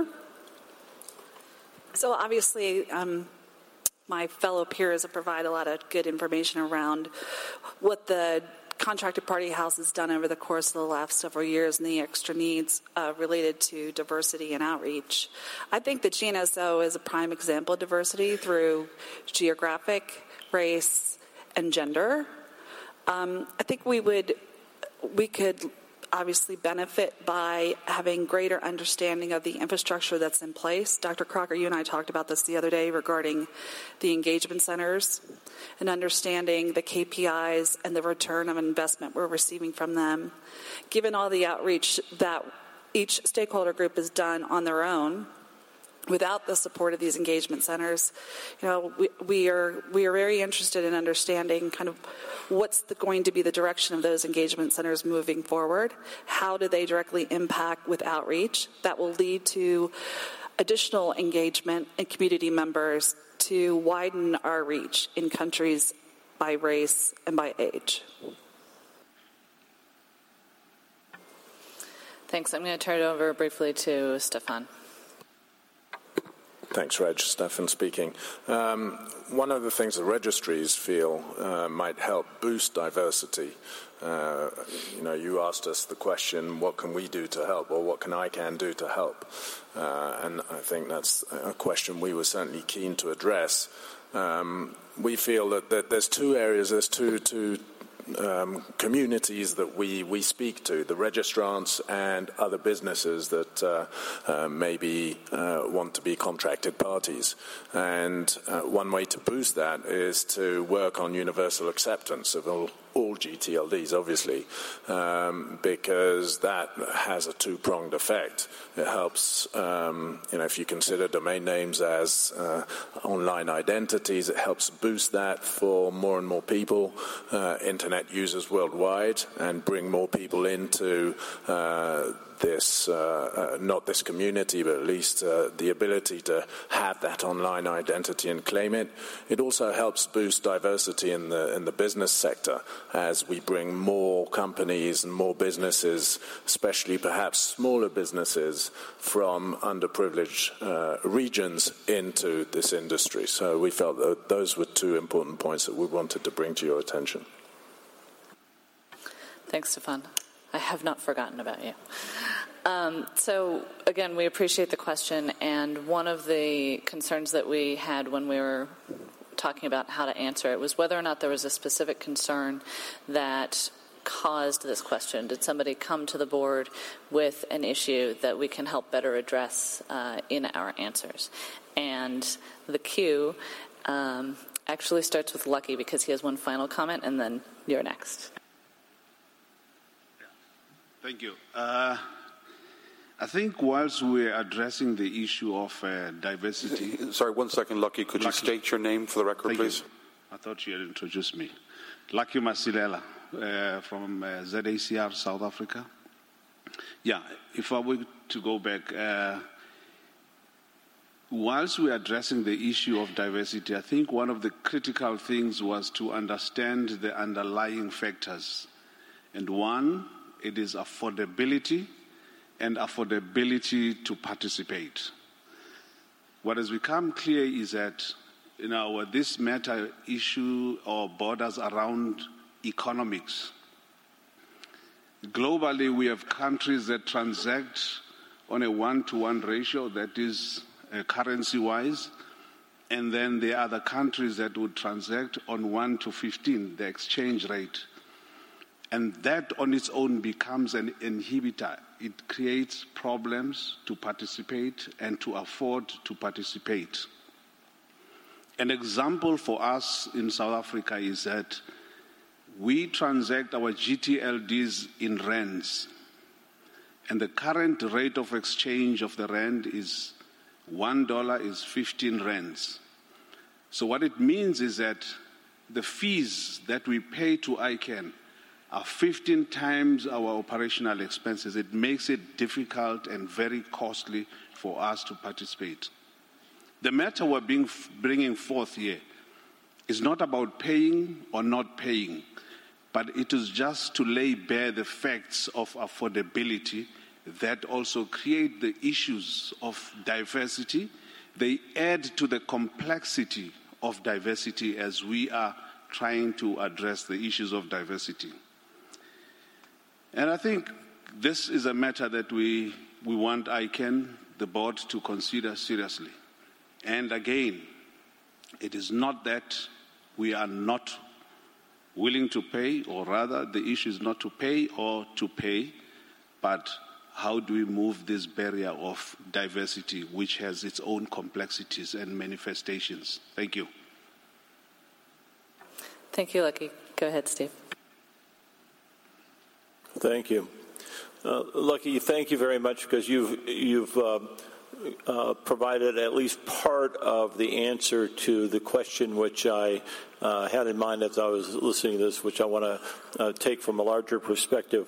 So obviously, um, my fellow peers have provided a lot of good information around what the contracted party house has done over the course of the last several years and the extra needs uh, related to diversity and outreach. I think the G N S O is a prime example of diversity through geographic, race, and gender. Um, I think we would, we could obviously benefit by having greater understanding of the infrastructure that's in place. Doctor Crocker, you and I talked about this the other day regarding the engagement centers and understanding the K P Is and the return of investment we're receiving from them. Given all the outreach that each stakeholder group has done on their own, without the support of these engagement centers, you know, we, we are we are very interested in understanding kind of what's the, going to be the direction of those engagement centers moving forward. How do they directly impact with outreach that will lead to additional engagement and community members to widen our reach in countries by race and by age? Thanks. I'm going to turn it over briefly to Stefan. Thanks, Reg. Stefan speaking. Um, one of the things the registries feel uh, might help boost diversity. Uh, you know, you asked us the question, what can we do to help, or what can I CAN do to help? Uh, and I think that's a question we were certainly keen to address. Um, we feel that, that there's two areas, there's two, two Um, communities that we, we speak to, the registrants and other businesses that uh, uh, maybe uh, want to be contracted parties. And uh, one way to boost that is to work on universal acceptance of all, all G T L Ds, obviously, um, because that has a two-pronged effect. It helps, um, you know, if you consider domain names as uh, online identities, it helps boost that for more and more people, uh, internet users worldwide, and bring more people into uh, this, uh, uh, not this community, but at least uh, the ability to have that online identity and claim it. It also helps boost diversity in the in the business sector as we bring more companies and more businesses, especially perhaps smaller businesses from underprivileged uh, regions into this industry. So we felt that those were two important points that we wanted to bring to your attention. Thanks, Stefan. I have not forgotten about you. Um, so, again, we appreciate the question, and one of the concerns that we had when we were talking about how to answer it was whether or not there was a specific concern that caused this question? Did somebody come to the board with an issue that we can help better address uh, in our answers? And the queue um, actually starts with Lucky because he has one final comment, and then you're next. Thank you. Uh, I think whilst we're addressing the issue of uh, diversity... Sorry, one second, Lucky. Could Lucky. you state your name for the record, Thank please? You. I thought you had introduced me. Lucky Masilela uh, from uh, Z A C R, South Africa. Yeah, if I were to go back, uh, whilst we're addressing the issue of diversity, I think one of the critical things was to understand the underlying factors. And one, it is affordability and affordability to participate. What has become clear is that you know, this matter issue or borders around economics. Globally, we have countries that transact on a one-to-one ratio, that is uh, currency-wise, and then there are other countries that would transact on one to fifteen, the exchange rate. And that on its own becomes an inhibitor. It creates problems to participate and to afford to participate. An example for us in South Africa is that we transact our G T L Ds in rands, and the current rate of exchange of the rand is one dollar is fifteen rands. So what it means is that the fees that we pay to I C A N are fifteen times our operational expenses. It makes it difficult and very costly for us to participate. The matter we're being, bringing forth here is not about paying or not paying, but it is just to lay bare the facts of affordability that also create the issues of diversity. They add to the complexity of diversity as we are trying to address the issues of diversity. And I think this is a matter that we, we want I C A N, the board, to consider seriously. And again, it is not that we are not willing to pay, or rather the issue is not to pay or to pay, but how do we move this barrier of diversity, which has its own complexities and manifestations. Thank you. Thank you, Lucky. Go ahead, Steve. Thank you. Uh, Lucky, thank you very much, because you've, you've uh, uh, provided at least part of the answer to the question which I uh, had in mind as I was listening to this, which I want to uh, take from a larger perspective.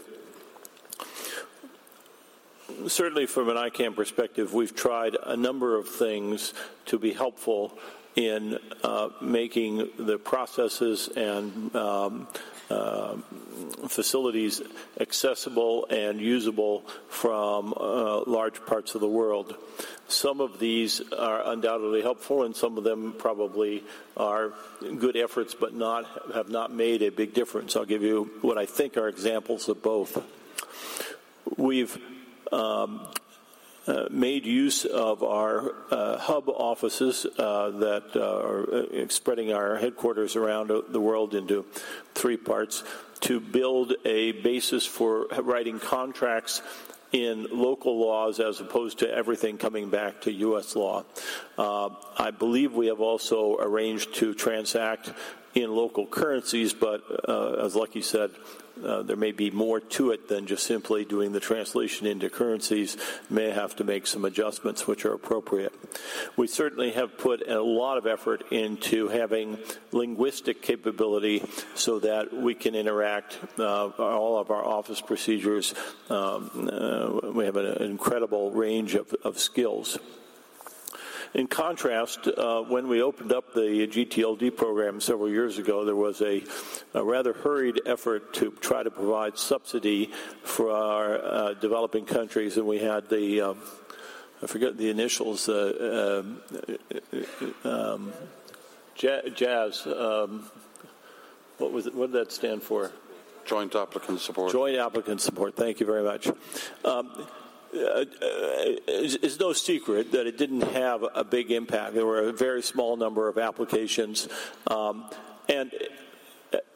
Certainly from an I C A N perspective, we've tried a number of things to be helpful in uh, making the processes and um, uh, facilities accessible and usable from uh, large parts of the world. Some of these are undoubtedly helpful, and some of them probably are good efforts but not have not made a big difference. I'll give you what I think are examples of both. We've um, Uh, made use of our uh, hub offices uh, that uh, are uh, spreading our headquarters around the world into three parts to build a basis for writing contracts in local laws as opposed to everything coming back to U S law. Uh, I believe we have also arranged to transact in local currencies, but uh, as Lucky said, Uh, there may be more to it than just simply doing the translation into currencies. May have to make some adjustments which are appropriate. We certainly have put a lot of effort into having linguistic capability so that we can interact uh, all of our office procedures. Um, uh, we have an incredible range of, of skills. In contrast, uh, when we opened up the G T L D program several years ago, there was a, a rather hurried effort to try to provide subsidy for our uh, developing countries, and we had the, um, I forget the initials, uh, uh, um, Jazz, um, what was it, what did that stand for? Joint Applicant Support. Joint Applicant Support, thank you very much. Um, Uh, it's, it's no secret that it didn't have a big impact. There were a very small number of applications, um, and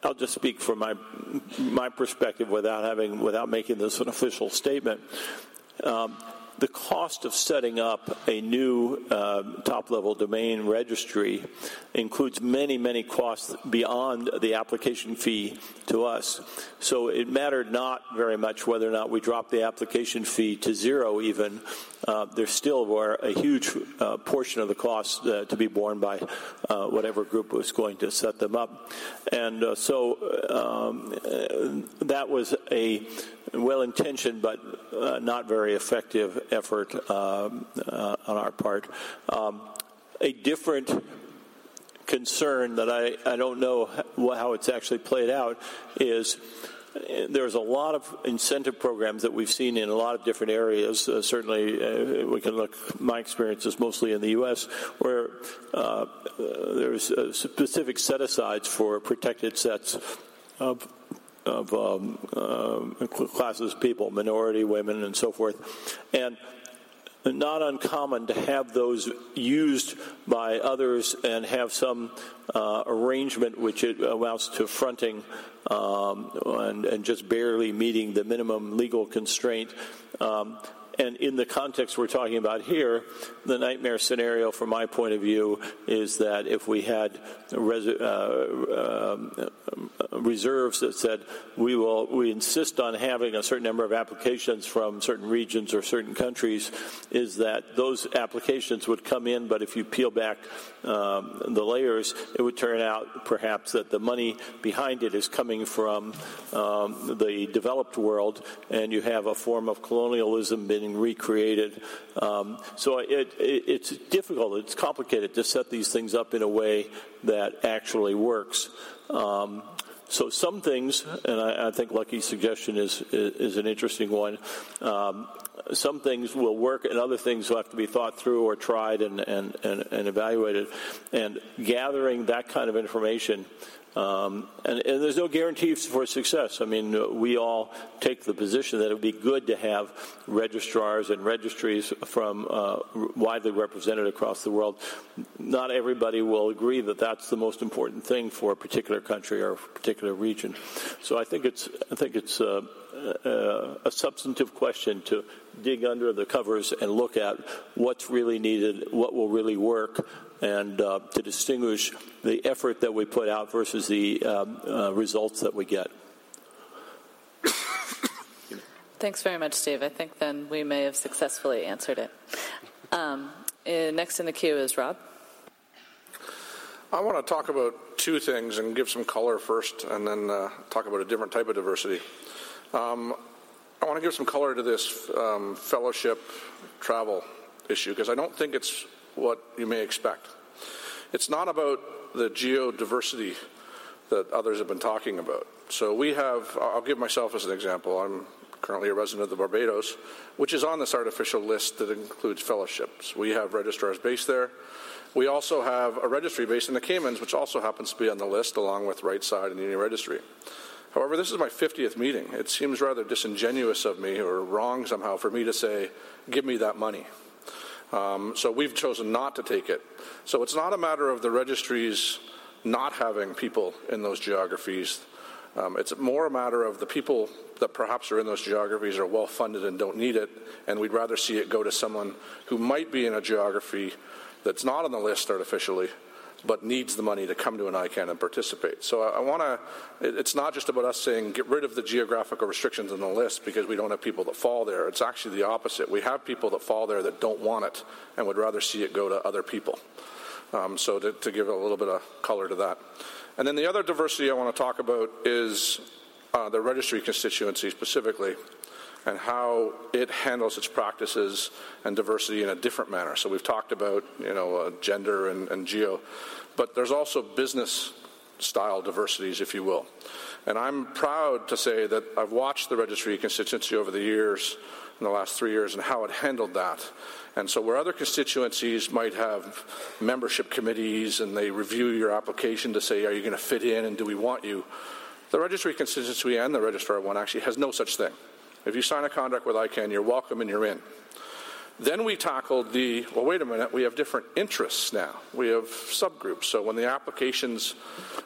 I'll just speak from my my perspective without having without making this an official statement. Um, the cost of setting up a new uh, top-level domain registry includes many, many costs beyond the application fee to us. So it mattered not very much whether or not we dropped the application fee to zero even. Uh, there still were a huge uh, portion of the cost uh, to be borne by uh, whatever group was going to set them up. And uh, so um, uh, that was a well-intentioned but uh, not very effective effort uh, uh, on our part. Um, a different concern that I, I don't know how it's actually played out is there's a lot of incentive programs that we've seen in a lot of different areas. Uh, certainly, uh, we can look, my experience is mostly in the U S, where uh, there's uh, specific set-asides for protected sets of of um, uh, classes of people, minority, women, and so forth. And not uncommon to have those used by others and have some uh, arrangement which it amounts to fronting um, and, and just barely meeting the minimum legal constraint. Um, And in the context we're talking about here, the nightmare scenario from my point of view is that if we had res- uh, uh, reserves that said we will we insist on having a certain number of applications from certain regions or certain countries, is that those applications would come in, but if you peel back um, the layers, it would turn out perhaps that the money behind it is coming from um, the developed world, and you have a form of colonialism being recreated. Um, so it, it, it's difficult, it's complicated to set these things up in a way that actually works. Um, so some things, and I, I think Lucky's suggestion is, is, is an interesting one, um, some things will work and other things will have to be thought through or tried and, and, and, and evaluated. And gathering that kind of information, Um, and, and there's no guarantees for success. I mean, we all take the position that it would be good to have registrars and registries from uh, widely represented across the world. Not everybody will agree that that's the most important thing for a particular country or a particular region. So I think it's I think it's uh, uh, a substantive question to dig under the covers and look at what's really needed, what will really work, and uh, to distinguish the effort that we put out versus the um, uh, results that we get. Thanks very much, Steve. I think then we may have successfully answered it. Um, uh, next in the queue is Rob. I want to talk about two things and give some color first, and then uh, talk about a different type of diversity. Um, I want to give some color to this um, fellowship travel issue, because I don't think it's what you may expect. It's not about the geodiversity that others have been talking about. So we have, I'll give myself as an example. I'm currently a resident of the Barbados, which is on this artificial list that includes fellowships. We have registrars based there. We also have a registry based in the Caymans, which also happens to be on the list, along with Right Side and the Union Registry. However, this is my fiftieth meeting. It seems rather disingenuous of me, or wrong somehow, for me to say, give me that money. Um, so we've chosen not to take it. So it's not a matter of the registries not having people in those geographies. Um, it's more a matter of the people that perhaps are in those geographies are well-funded and don't need it, and we'd rather see it go to someone who might be in a geography that's not on the list artificially, but needs the money to come to an I CANN and participate. So I, I want to, it, it's not just about us saying get rid of the geographical restrictions on the list because we don't have people that fall there. It's actually the opposite. We have people that fall there that don't want it and would rather see it go to other people. Um, so to, to give a little bit of color to that. And then the other diversity I want to talk about is uh, the registry constituency specifically, and how it handles its practices and diversity in a different manner. So we've talked about, you know, uh, gender and, and geo, but there's also business-style diversities, if you will. And I'm proud to say that I've watched the registry constituency over the years, in the last three years, and how it handled that. And so where other constituencies might have membership committees and they review your application to say, are you going to fit in and do we want you? The registry constituency and the registrar one actually has no such thing. If you sign a contract with I CANN, you're welcome and you're in. Then we tackled the, well, wait a minute, we have different interests now. We have subgroups. So when the applications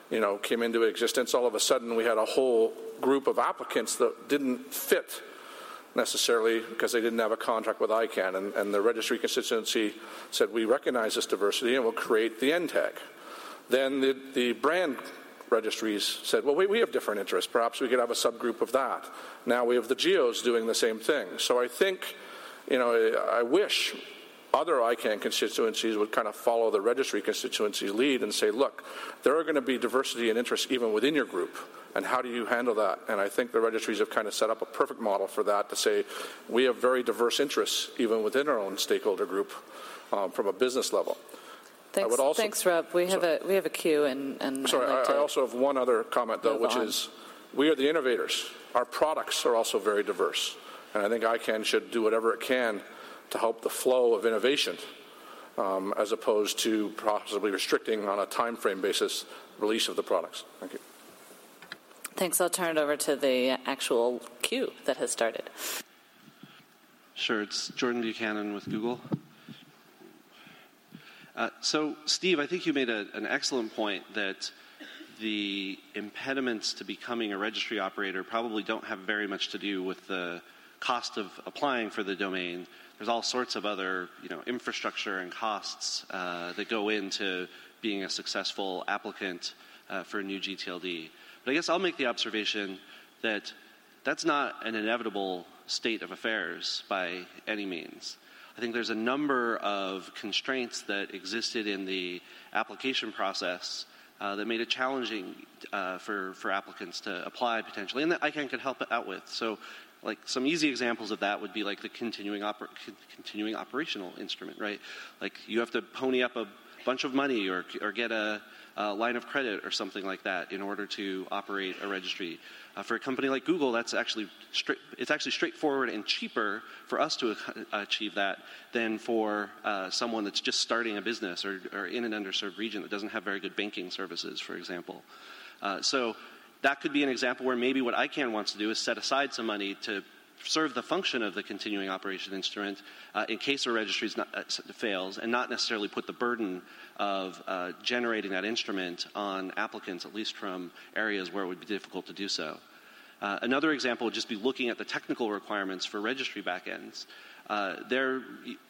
you know, came into existence, all of a sudden we had a whole group of applicants that didn't fit necessarily because they didn't have a contract with I CANN, and, and the registry constituency said, we recognize this diversity and we'll create the N TAG. Then the, the brand registries said, well, we, we have different interests. Perhaps we could have a subgroup of that. Now we have the geos doing the same thing. So I think, you know, I wish other I CANN constituencies would kind of follow the registry constituency lead and say, look, there are going to be diversity and interests even within your group, and how do you handle that? And I think the registries have kind of set up a perfect model for that, to say we have very diverse interests even within our own stakeholder group um, from a business level. Thanks, I would also, thanks Rob. We have sorry, a we have a queue, and, and sorry, like I, I also have one other comment though, which on. is we are the innovators. Our products are also very diverse, and I think I CANN should do whatever it can to help the flow of innovation, um, as opposed to possibly restricting on a time frame basis release of the products. Thank you. Thanks. I'll turn it over to the actual queue that has started. Sure. It's Jordan Buchanan with Google. Uh, so, Steve, I think you made a, an excellent point that the impediments to becoming a registry operator probably don't have very much to do with the cost of applying for the domain. There's all sorts of other, you know, infrastructure and costs uh, that go into being a successful applicant uh, for a new G T L D. But I guess I'll make the observation that that's not an inevitable state of affairs by any means. I think there's a number of constraints that existed in the application process uh, that made it challenging uh, for, for applicants to apply potentially, and that I CANN could help out with. So, like some easy examples of that would be like the continuing oper- continuing operational instrument, right? Like you have to pony up a bunch of money or or get a, a line of credit or something like that in order to operate a registry. Uh, for a company like Google, that's actually straight, it's actually straightforward and cheaper for us to achieve that than for uh, someone that's just starting a business or, or in an underserved region that doesn't have very good banking services, for example. Uh, so that could be an example where maybe what I CANN wants to do is set aside some money to serve the function of the continuing operation instrument uh, in case a registry not, uh, fails, and not necessarily put the burden of uh, generating that instrument on applicants, at least from areas where it would be difficult to do so. Uh, another example would just be looking at the technical requirements for registry backends. Uh, there,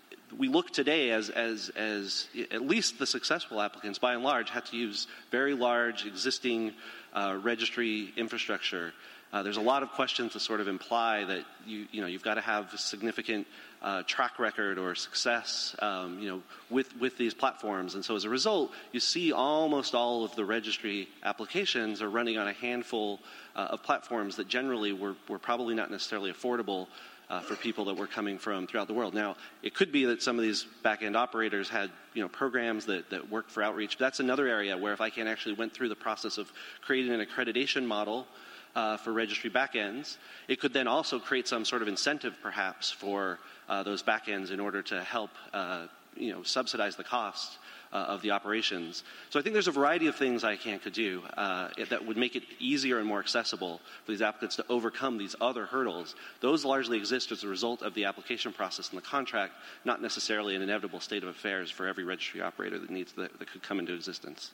we look today as, as, as at least the successful applicants, by and large, had to use very large existing uh, registry infrastructure. Uh, there's a lot of questions that sort of imply that you, you know, you've got to have a significant uh, track record or success, um, you know, with, with these platforms. And so as a result, you see almost all of the registry applications are running on a handful uh, of platforms that generally were, were probably not necessarily affordable uh, for people that were coming from throughout the world. Now, it could be that some of these back-end operators had, you know, programs that, that worked for outreach. But that's another area where if I CANN actually went through the process of creating an accreditation model Uh, for registry backends, it could then also create some sort of incentive, perhaps, for uh, those backends in order to help, uh, you know, subsidize the cost uh, of the operations. So I think there's a variety of things I CANN could do uh, that would make it easier and more accessible for these applicants to overcome these other hurdles. Those largely exist as a result of the application process and the contract, not necessarily an inevitable state of affairs for every registry operator that needs that, that could come into existence.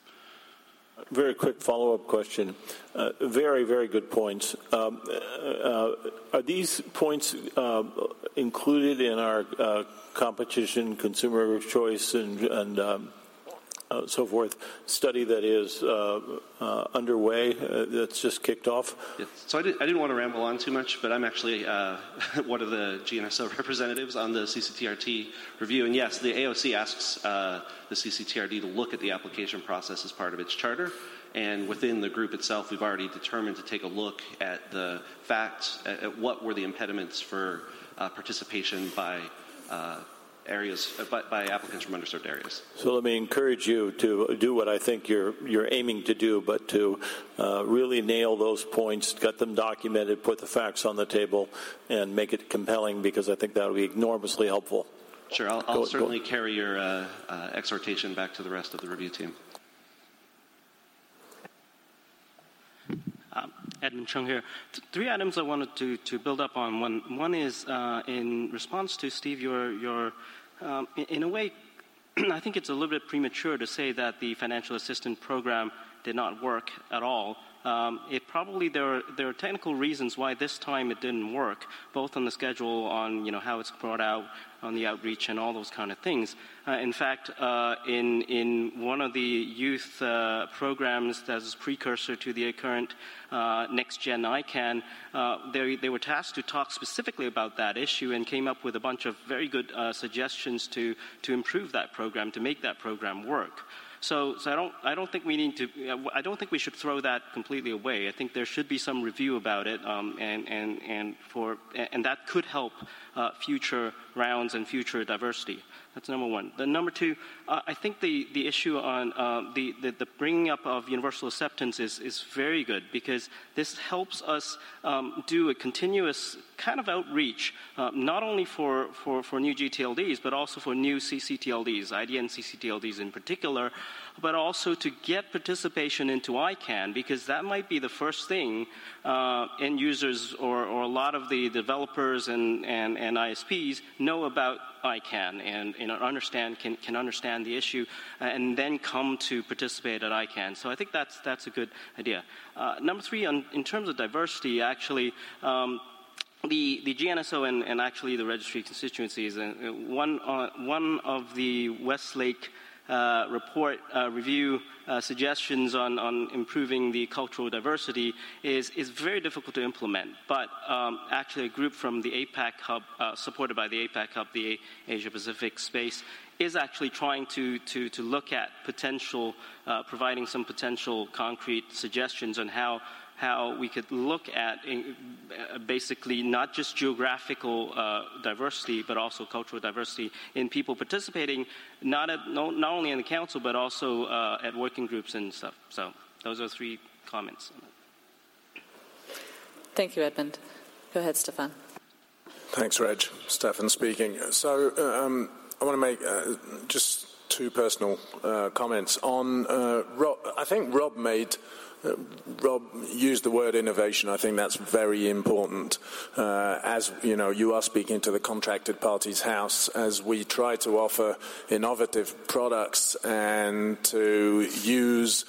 Very quick follow-up question. Uh, very, very good points. Um, uh, are these points uh, included in our uh, competition, consumer choice, and, and um, uh, so forth study that is uh, uh, underway, uh, that's just kicked off? Yes. So I, did, I didn't want to ramble on too much, but I'm actually uh, one of the G N S O representatives on the C C T R T review. And yes, the A O C asks uh, the C C T R D to look at the application process as part of its charter. And within the group itself, we've already determined to take a look at the facts, at, at what were the impediments for uh, participation by uh, areas, uh, by, by applicants from underserved areas. So let me encourage you to do what I think you're you're aiming to do, but to uh, really nail those points, get them documented, put the facts on the table, and make it compelling, because I think that would be enormously helpful. Sure, I'll, I'll go, certainly go. carry your uh, uh, exhortation back to the rest of the review team. Um, Edmund Chung here. Th- three items I wanted to, to build up on. One one is uh, in response to Steve, your your um, in, in a way, I think it's a little bit premature to say that the financial assistance program did not work at all. Um, it probably there are, there are technical reasons why this time it didn't work, both on the schedule, on you know how it's brought out, on the outreach, and all those kind of things. Uh, in fact, uh, in in one of the youth uh, programs that's a precursor to the current uh, Next Gen I CANN, uh, they they were tasked to talk specifically about that issue and came up with a bunch of very good uh, suggestions to to improve that program, to make that program work. So, so I don't, I don't think we need to, I don't think we should throw that completely away. I think there should be some review about it, um, and and and for, and that could help uh, future rounds and future diversity. That's number one. The number two, uh, I think the, the issue on uh, the, the the bringing up of universal acceptance is is very good, because this helps us um, do a continuous kind of outreach, uh, not only for, for, for new G T L Ds, but also for new C C T L Ds, I D N C C T L Ds in particular, but also to get participation into I CANN, because that might be the first thing uh, end users or, or a lot of the developers and, and, and I S Ps know about I CANN and, and understand can, can understand the issue and then come to participate at I CANN. So I think that's that's a good idea. Uh, number three, on, in terms of diversity, actually. Um, The, the G N S O and, and actually the registry constituencies, uh, one, uh, one of the Westlake uh, report uh, review uh, suggestions on, on improving the cultural diversity is, is very difficult to implement. But um, actually a group from the APAC Hub, uh, supported by the APAC Hub, the Asia Pacific space, is actually trying to, to, to look at potential, uh, providing some potential concrete suggestions on how how we could look at in, uh, basically not just geographical uh, diversity, but also cultural diversity in people participating, not, at, no, not only in the council, but also uh, at working groups and stuff. So those are three comments. Thank you, Edmund. Go ahead, Stefan. Thanks, Reg. Stefan speaking. So um, I want to make uh, just two personal uh, comments on uh, Rob. I think Rob made... Uh, Rob used the word innovation. I think that's very important. Uh, as you know, you are speaking to the contracted parties house as we try to offer innovative products and to use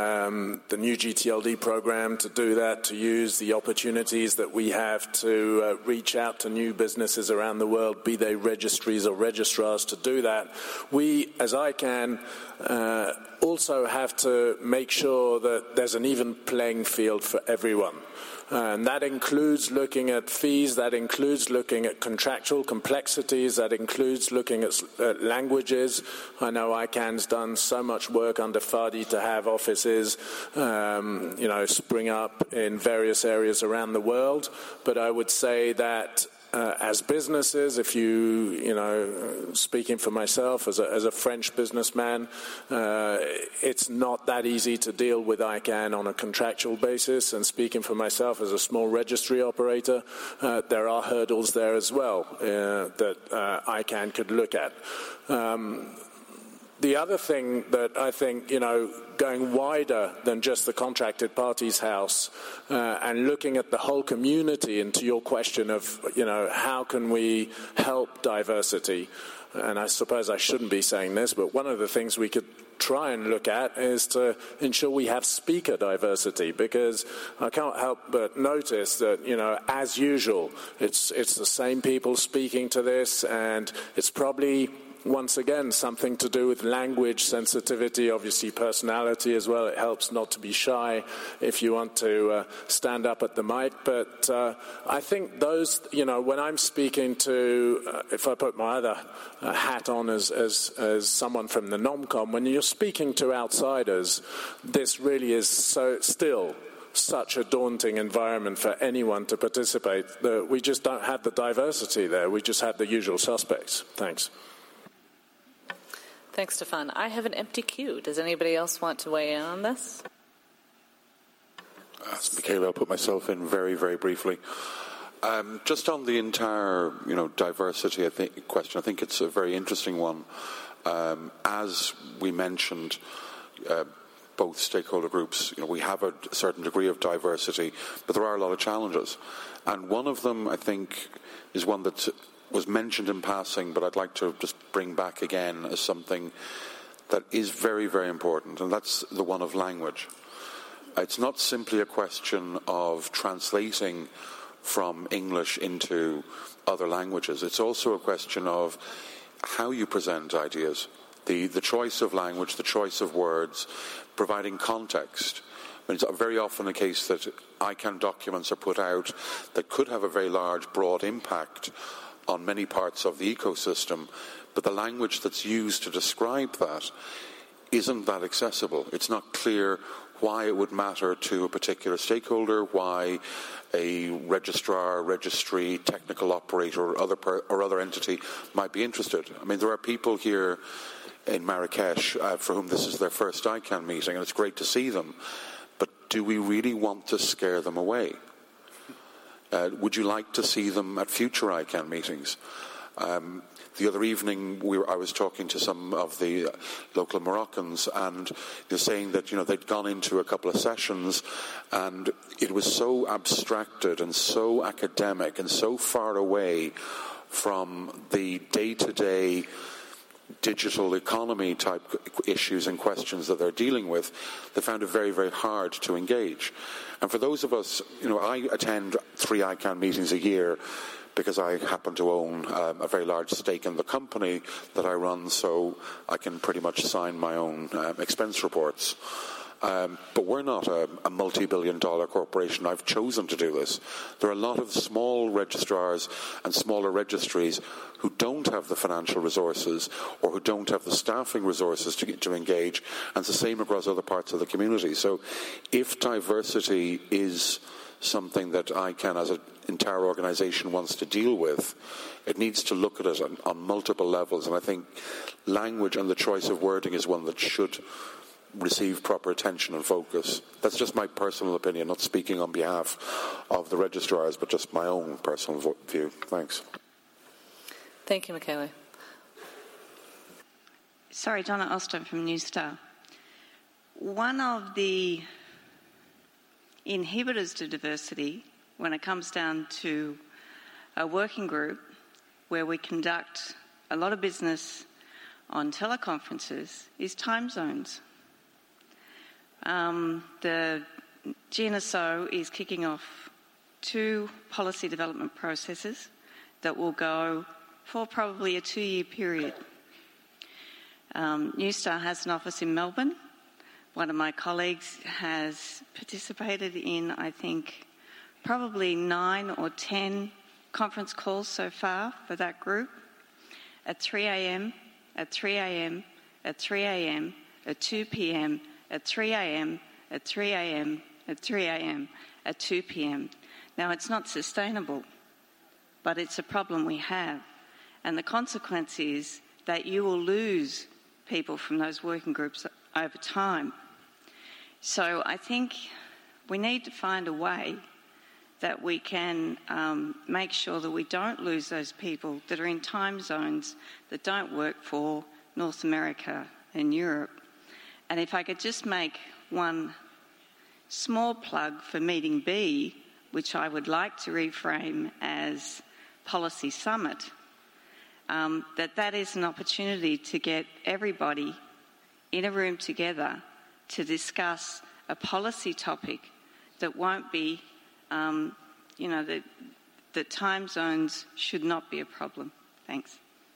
um, the new G T L D program to do that, to use the opportunities that we have to uh, reach out to new businesses around the world, be they registries or registrars, to do that. We, as I CANN, uh, also have to make sure that there's an even playing field for everyone. And that includes looking at fees, that includes looking at contractual complexities, that includes looking at, at languages. I know I CANN's done so much work under FADI to have offices, um, you know, spring up in various areas around the world. But I would say that Uh, as businesses, if you, you know, speaking for myself as a, as a French businessman, uh, it's not that easy to deal with I CANN on a contractual basis. And speaking for myself as a small registry operator, uh, there are hurdles there as well uh, that uh, I CANN could look at. Um, The other thing that I think, you know, going wider than just the contracted parties house uh, and looking at the whole community, and to your question of, you know, how can we help diversity? And I suppose I shouldn't be saying this, but one of the things we could try and look at is to ensure we have speaker diversity, because I can't help but notice that, you know, as usual, it's it's the same people speaking to this, and it's probably once again something to do with language sensitivity, obviously personality as well. It helps not to be shy if you want to uh, stand up at the mic. But uh, I think those, you know, when I'm speaking to, uh, if I put my other uh, hat on as, as, as someone from the NomCom, when you're speaking to outsiders, this really is so still such a daunting environment for anyone to participate. The, we just don't have the diversity there. We just have the usual suspects. Thanks. Thanks, Stefan. I have an empty queue. Does anybody else want to weigh in on this? Uh, Michaela, I'll put myself in very, very briefly. Um, just on the entire, you know, diversity I think, question, I think it's a very interesting one. Um, as we mentioned, uh, both stakeholder groups, you know, we have a certain degree of diversity, but there are a lot of challenges. And one of them, I think, is one that was mentioned in passing, but I'd like to just bring back again as something that is very, very important, and that's the one of language. It's not simply a question of translating from English into other languages. It's also a question of how you present ideas, the, the choice of language, the choice of words, providing context. I mean, it's very often the case that I CAN documents are put out that could have a very large, broad impact on many parts of the ecosystem, but the language that's used to describe that isn't that accessible. It's not clear why it would matter to a particular stakeholder, why a registrar, registry, technical operator, or other per, or other entity might be interested. I mean, there are people here in Marrakesh uh, for whom this is their first I CAN meeting, and it's great to see them. But do we really want to scare them away? Uh, would you like to see them at future I CAN meetings? Um, the other evening, we were, I was talking to some of the local Moroccans, and they're saying that you know they'd gone into a couple of sessions, and it was so abstracted and so academic and so far away from the day-to-day digital economy type issues and questions that they're dealing with. They found it very, very hard to engage. And for those of us, you know, I attend three I CAN meetings a year, because I happen to own um, a very large stake in the company that I run, so I can pretty much sign my own um, expense reports. Um, but we're not a, a multi-billion dollar corporation. I've chosen to do this. There are a lot of small registrars and smaller registries who don't have the financial resources or who don't have the staffing resources to, to engage, and it's the same across other parts of the community. So if diversity is something that I CAN as an entire organisation wants to deal with, it needs to look at it on, on multiple levels, and I think language and the choice of wording is one that should receive proper attention and focus. That's just my personal opinion, not speaking on behalf of the registrars, but just my own personal vo- view. Thanks. Thank you, Michele. Sorry, Donna Austin from New Star. One of the inhibitors to diversity when it comes down to a working group where we conduct a lot of business on teleconferences is time zones. Um, the G N S O is kicking off two policy development processes that will go for probably a two-year period. Um, New Star has an office in Melbourne. One of my colleagues has participated in, I think, probably nine or ten conference calls so far for that group. At three a.m., at three a.m., at three a.m., at two p.m., at three a.m., at three a.m., at three a.m., at two p.m. Now, it's not sustainable, but it's a problem we have. And the consequence is that you will lose people from those working groups over time. So I think we need to find a way that we can um, make sure that we don't lose those people that are in time zones that don't work for North America and Europe. And if I could just make one small plug for Meeting B, which I would like to reframe as Policy Summit, um, that that is an opportunity to get everybody in a room together to discuss a policy topic that won't be, um, you know, that, that time zones should not be a problem. Thanks.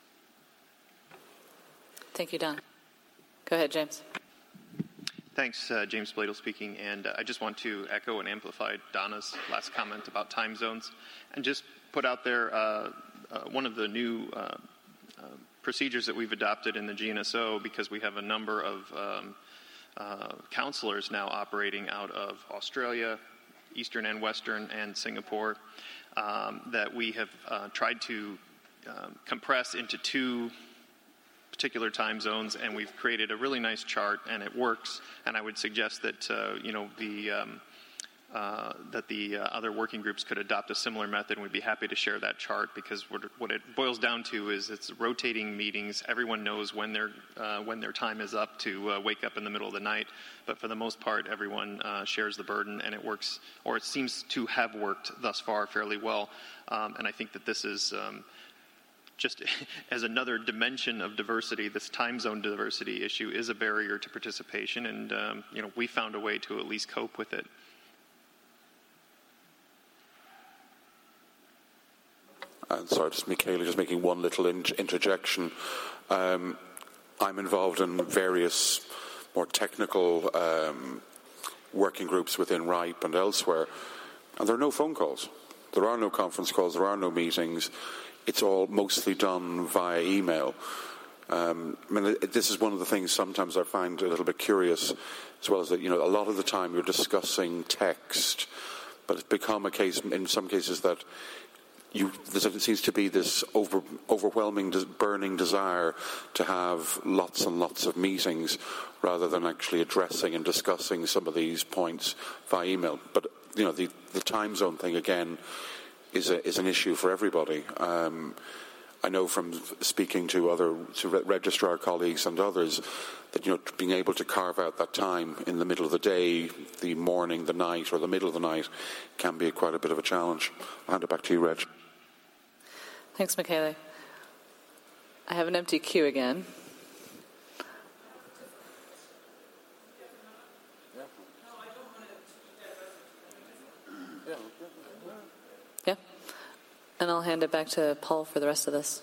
Thank you, Don. Go ahead, James. Thanks, uh, James Bladel speaking, and uh, I just want to echo and amplify Donna's last comment about time zones, and just put out there uh, uh, one of the new uh, uh, procedures that we've adopted in the G N S O, because we have a number of um, uh, counselors now operating out of Australia, Eastern and Western, and Singapore, um, that we have uh, tried to um, compress into two particular time zones, and we've created a really nice chart, and it works. And I would suggest that uh, you know the um, uh, that the uh, other working groups could adopt a similar method, and we'd be happy to share that chart, because what, what it boils down to is it's rotating meetings. Everyone knows when their uh, when their time is up to uh, wake up in the middle of the night, but for the most part, everyone uh, shares the burden, and it works, or it seems to have worked thus far fairly well. Um, and I think that this is Um, just as another dimension of diversity, this time zone diversity issue is a barrier to participation, and um, you know, we found a way to at least cope with it. And sorry, just Michaela, just making one little in- interjection. Um, I'm involved in various more technical um, working groups within RIPE and elsewhere, and there are no phone calls. There are no conference calls. There are no meetings. It's all mostly done via email. Um, I mean, this is one of the things sometimes I find a little bit curious, as well as that, you know, a lot of the time you're discussing text, but it's become a case, in some cases, that you, there seems to be this over, overwhelming, burning desire to have lots and lots of meetings rather than actually addressing and discussing some of these points via email. But, you know, the, the time zone thing, again, is a, is an issue for everybody. Um, I know from speaking to other to registrar colleagues and others that, you know, being able to carve out that time in the middle of the day, the morning, the night, or the middle of the night can be quite a bit of a challenge. I'll hand it back to you, Reg. Thanks, Michele. I have an empty queue again. Yeah. And I'll hand it back to Paul for the rest of this.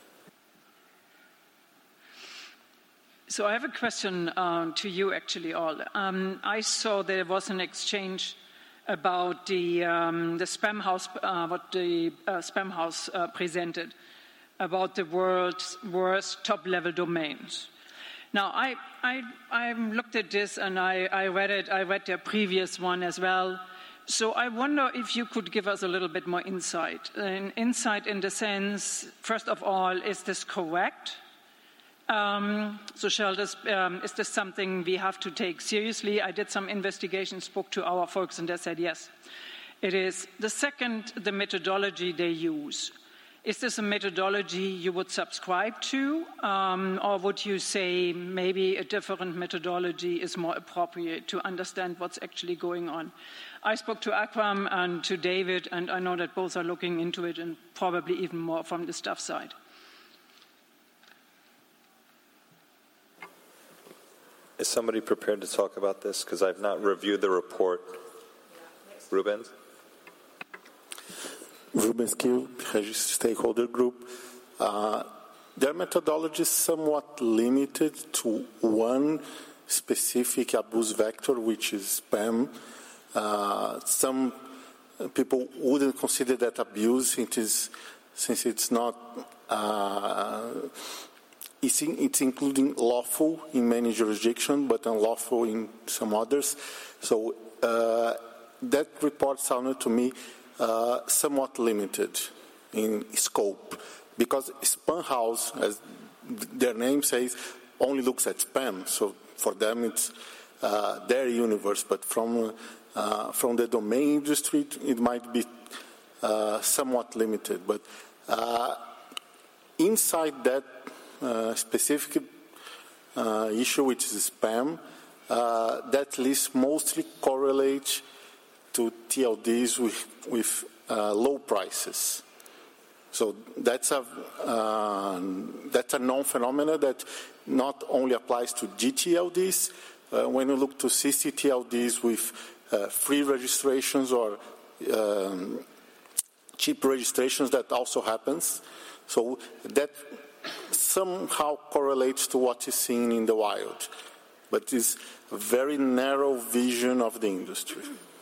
So I have a question uh, to you, actually, all. Um, I saw there was an exchange about the um, the Spam House, uh, what the uh, Spam House uh, presented about the world's worst top-level domains. Now, I I I looked at this and I, I read it. I read their previous one as well. So I wonder if you could give us a little bit more insight. An insight in the sense, first of all, is this correct? Um, so shall this, um, is this something we have to take seriously? I did some investigation, spoke to our folks, and they said yes, it is. The second, the methodology they use. Is this a methodology you would subscribe to, um, or would you say maybe a different methodology is more appropriate to understand what's actually going on? I spoke to Akram and to David, and I know that both are looking into it, and probably even more from the staff side. Is somebody prepared to talk about this? Because I've not reviewed the report. Rubens? Rubens Kiel, Stakeholder Group. Uh, their methodology is somewhat limited to one specific abuse vector, which is spam. Uh, some people wouldn't consider that abuse, it is, since it's not... Uh, It's, in, it's including lawful in many jurisdictions, but unlawful in some others. So uh, that report sounded to me uh, somewhat limited in scope, because Spam House, as their name says, only looks at spam. So for them, it's uh, their universe. But from uh, from the domain industry, it might be uh, somewhat limited. But uh, inside that Uh, specific uh, issue, which is spam, uh, that list mostly correlates to T L Ds with, with uh, low prices. So that's a uh, that's a known phenomenon that not only applies to G T L Ds. Uh, when you look to C C T L Ds with uh, free registrations or um, cheap registrations, that also happens. So that somehow correlates to what is seen in the wild, but is a very narrow vision of the industry.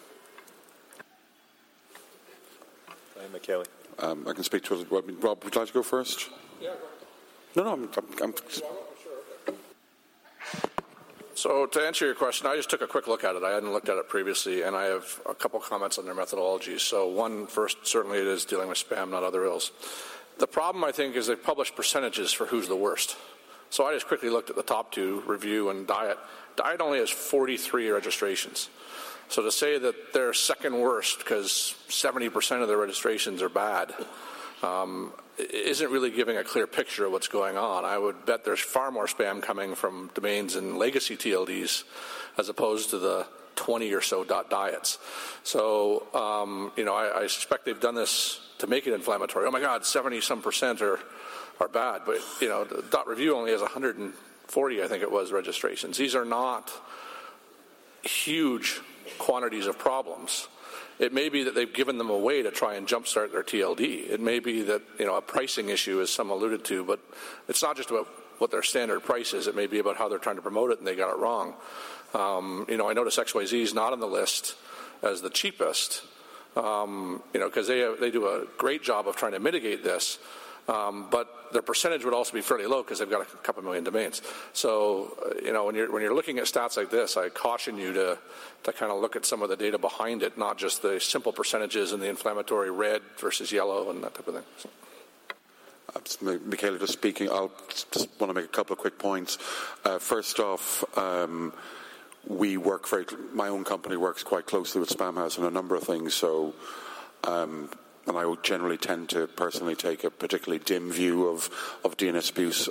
Hi, Michele. Um, I can speak to it. Rob, would you like to go first? Yeah, No, go no, I'm... I'm, I'm So to answer your question, I just took a quick look at it. I hadn't looked at it previously, and I have a couple comments on their methodology. So one, first, certainly it is dealing with spam, not other ills. The problem, I think, is they publish percentages for who's the worst. So I just quickly looked at the top two, Review and Diet. Diet only has forty-three registrations. So to say that they're second worst because seventy percent of their registrations are bad um, isn't really giving a clear picture of what's going on. I would bet there's far more spam coming from domains and legacy T L Ds as opposed to the twenty or so diets. So, um, you know, I, I suspect they've done this to make it inflammatory. Oh my God, seventy some percent are are bad. But, you know, the dot review only has one hundred forty, I think it was, registrations. These are not huge quantities of problems. It may be that they've given them away to try and jumpstart their T L D. It may be that, you know, a pricing issue, as some alluded to, but it's not just about what their standard price is. It may be about how they're trying to promote it and they got it wrong. Um, you know, I notice X Y Z is not on the list as the cheapest, um, you know, because they, they do a great job of trying to mitigate this. Um, but their percentage would also be fairly low because they've got a couple million domains. So, uh, you know, when you're when you're looking at stats like this, I caution you to to kind of look at some of the data behind it, not just the simple percentages and the inflammatory red versus yellow and that type of thing. So. Michaela, just speaking, I'll just want to make a couple of quick points. Uh, first off, um, we work very. My own company works quite closely with Spamhaus on a number of things. So. Um, And I would generally tend to personally take a particularly dim view of, of D N S abuse.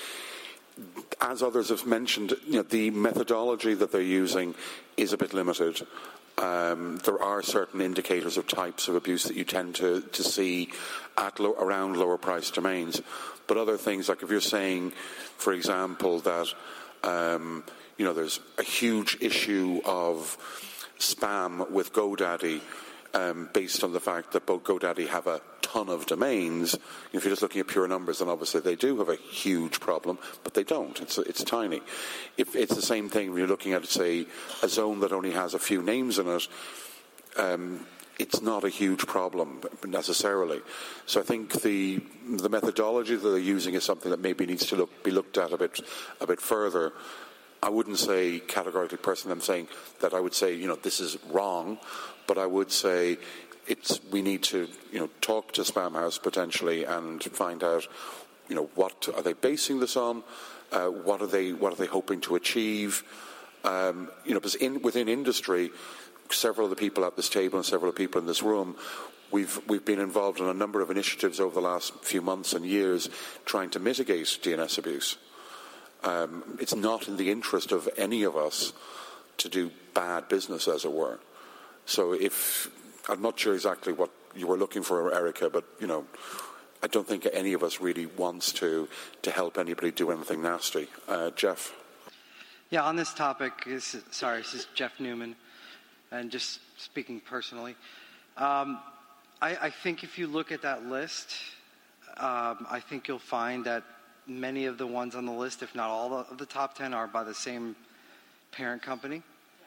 As others have mentioned, you know, the methodology that they're using is a bit limited. Um, there are certain indicators of types of abuse that you tend to, to see at low, around lower priced domains. But other things, like if you're saying, for example, that um, you know, there's a huge issue of spam with GoDaddy, Um, based on the fact that both GoDaddy have a ton of domains. If you're just looking at pure numbers, then obviously they do have a huge problem, but they don't. It's it's tiny. If it's the same thing when you're looking at, say, a zone that only has a few names in it, um, it's not a huge problem necessarily. So I think the the methodology that they're using is something that maybe needs to look, be looked at a bit a bit further. I wouldn't say categorically, personally, I'm saying that I would say, you know, this is wrong, but I would say it's we need to, you know, talk to Spamhaus potentially and find out, you know, what are they basing this on? Uh, what are they what are they hoping to achieve? Um, you know, because in, within industry, several of the people at this table and several of the people in this room, we've we've been involved in a number of initiatives over the last few months and years trying to mitigate D N S abuse. Um, it's not in the interest of any of us to do bad business, as it were. So if, I'm not sure exactly what you were looking for, Erica, but, you know, I don't think any of us really wants to, to help anybody do anything nasty. Uh, Jeff? Yeah, on this topic, this is, sorry, this is Jeff Newman, and just speaking personally, um, I, I think if you look at that list, um, I think you'll find that many of the ones on the list, if not all of the top ten, are by the same parent company.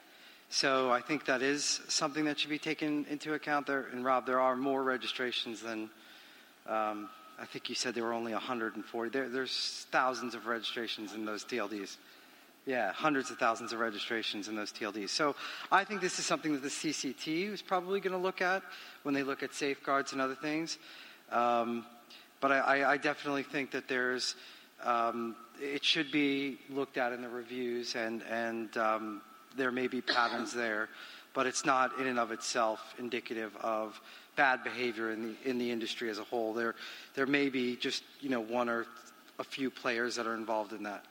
So I think that is something that should be taken into account there. And Rob, there are more registrations than, um, I think you said there were only one hundred forty. There, there's thousands of registrations in those T L Ds. Yeah, hundreds of thousands of registrations in those T L Ds. So I think this is something that the C C T is probably going to look at when they look at safeguards and other things. Um, but I, I definitely think that there's, um, it should be looked at in the reviews, and, and um, there may be patterns there, but it's not in and of itself indicative of bad behavior in the in the industry as a whole. There there may be just, you know, one or a few players that are involved in that.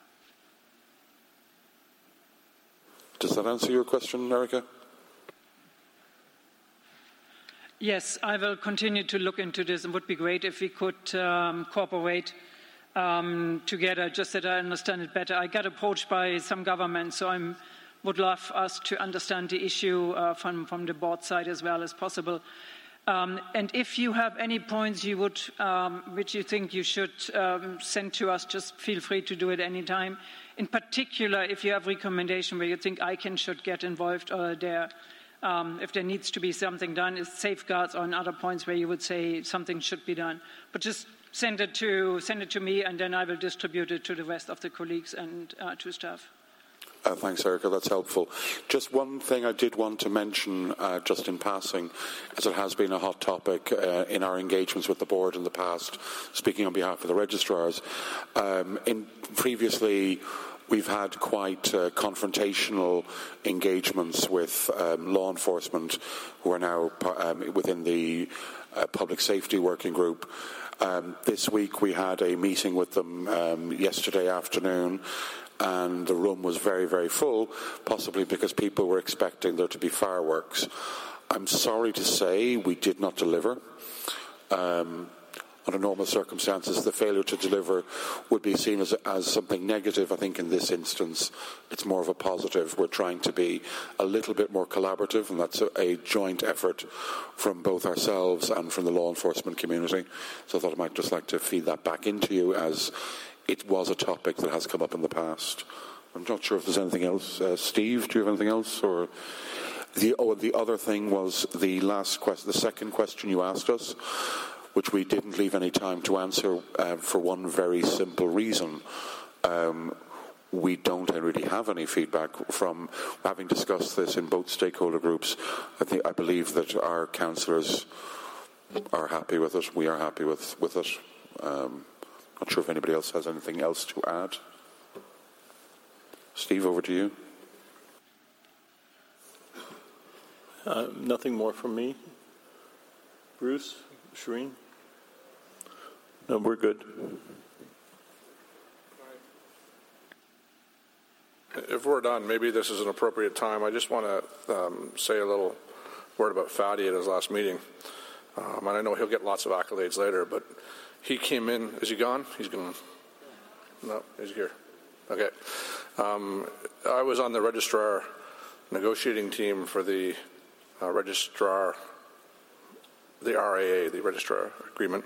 Does that answer your question, Erica? Yes, I will continue to look into this. It would be great if we could um, cooperate um, together, just that I understand it better. I got approached by some government, so I would love us to understand the issue uh, from, from the board side as well as possible. Um, and if you have any points you would, um, which you think you should um, send to us, just feel free to do it anytime. In particular, if you have recommendation where you think I can should get involved, or there, um, if there needs to be something done, is safeguards or on other points where you would say something should be done. But just send it to send it to me, and then I will distribute it to the rest of the colleagues and uh, to staff. Uh, thanks, Erica. That's helpful. Just one thing I did want to mention, uh, just in passing, as it has been a hot topic uh, in our engagements with the board in the past, speaking on behalf of the registrars. Um, in previously, we've had quite uh, confrontational engagements with um, law enforcement, who are now um, within the uh, public safety working group. Um, this week, we had a meeting with them um, yesterday afternoon, and the room was very, very full, possibly because people were expecting there to be fireworks. I'm sorry to say we did not deliver. Um, under normal circumstances, the failure to deliver would be seen as, as something negative. I think in this instance, it's more of a positive. We're trying to be a little bit more collaborative, and that's a, a joint effort from both ourselves and from the law enforcement community. So I thought I might just like to feed that back into you, as it was a topic that has come up in the past. I'm not sure if there's anything else. Uh, Steve, do you have anything else? Or the, oh, the other thing was the last question, the second question you asked us, which we didn't leave any time to answer uh, for one very simple reason. Um, we don't really have any feedback from, having discussed this in both stakeholder groups. I think I believe that our councillors are happy with it. We are happy with with it. Um, not sure if anybody else has anything else to add. Steve, over to you. Uh, nothing more from me. Bruce, Shireen? No, we're good. If we're done, maybe this is an appropriate time. I just want to um, say a little word about Fadi at his last meeting. Um, and I know he'll get lots of accolades later, but he came in. Is he gone? He's gone. No, he's here. Okay. Um, I was on the registrar negotiating team for the uh, registrar, the R A A, the registrar agreement.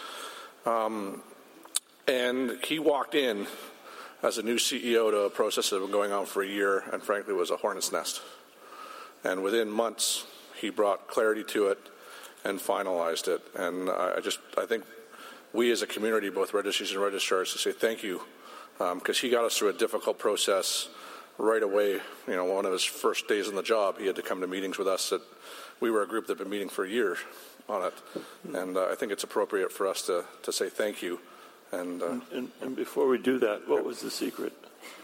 Um, and he walked in as a new C E O to a process that had been going on for a year, and frankly was a hornet's nest. And within months, he brought clarity to it and finalized it. And I just, I think we as a community, both registries and registrars, to say thank you, because um, he got us through a difficult process right away. You know, one of his first days on the job, he had to come to meetings with us. That we were a group that had been meeting for a year on it, and uh, I think it's appropriate for us to, to say thank you. And, uh, and, and before we do that, what was the secret?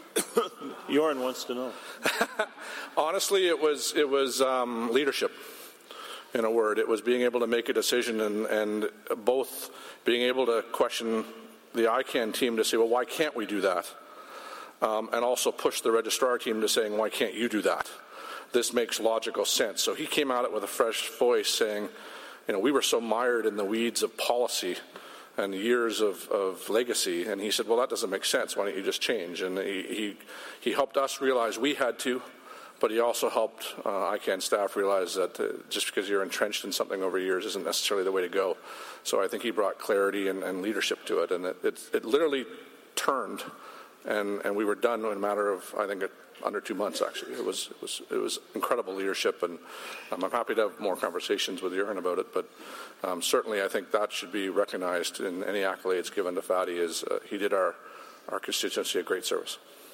Jorn wants to know. Honestly, it was it was um, leadership. In a word, it was being able to make a decision, and, and both being able to question the I CANN team to say, well, why can't we do that? Um, and also push the registrar team to saying, why can't you do that? This makes logical sense. So he came at it with a fresh voice saying, you know, we were so mired in the weeds of policy and years of, of legacy. And he said, well, that doesn't make sense. Why don't you just change? And he, he, he helped us realize we had to, but he also helped uh, I CANN staff realize that uh, just because you're entrenched in something over years isn't necessarily the way to go. So I think he brought clarity and, and leadership to it. And it, it, it literally turned, and, and we were done in a matter of, I think, under two months, actually. It was it was, it was incredible leadership, and um, I'm happy to have more conversations with Jorn about it, but um, certainly I think that should be recognized in any accolades given to Fadi. Is uh, he did our, our constituency a great service.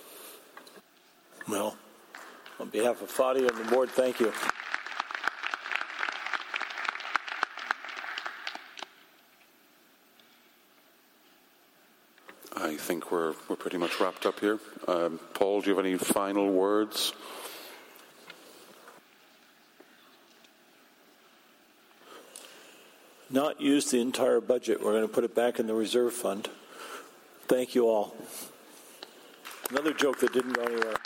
Well, on behalf of Fadi and the board, thank you. I think we're we're pretty much wrapped up here. Um, Paul, do you have any final words? Not use the entire budget. We're going to put it back in the reserve fund. Thank you all. Another joke that didn't go anywhere.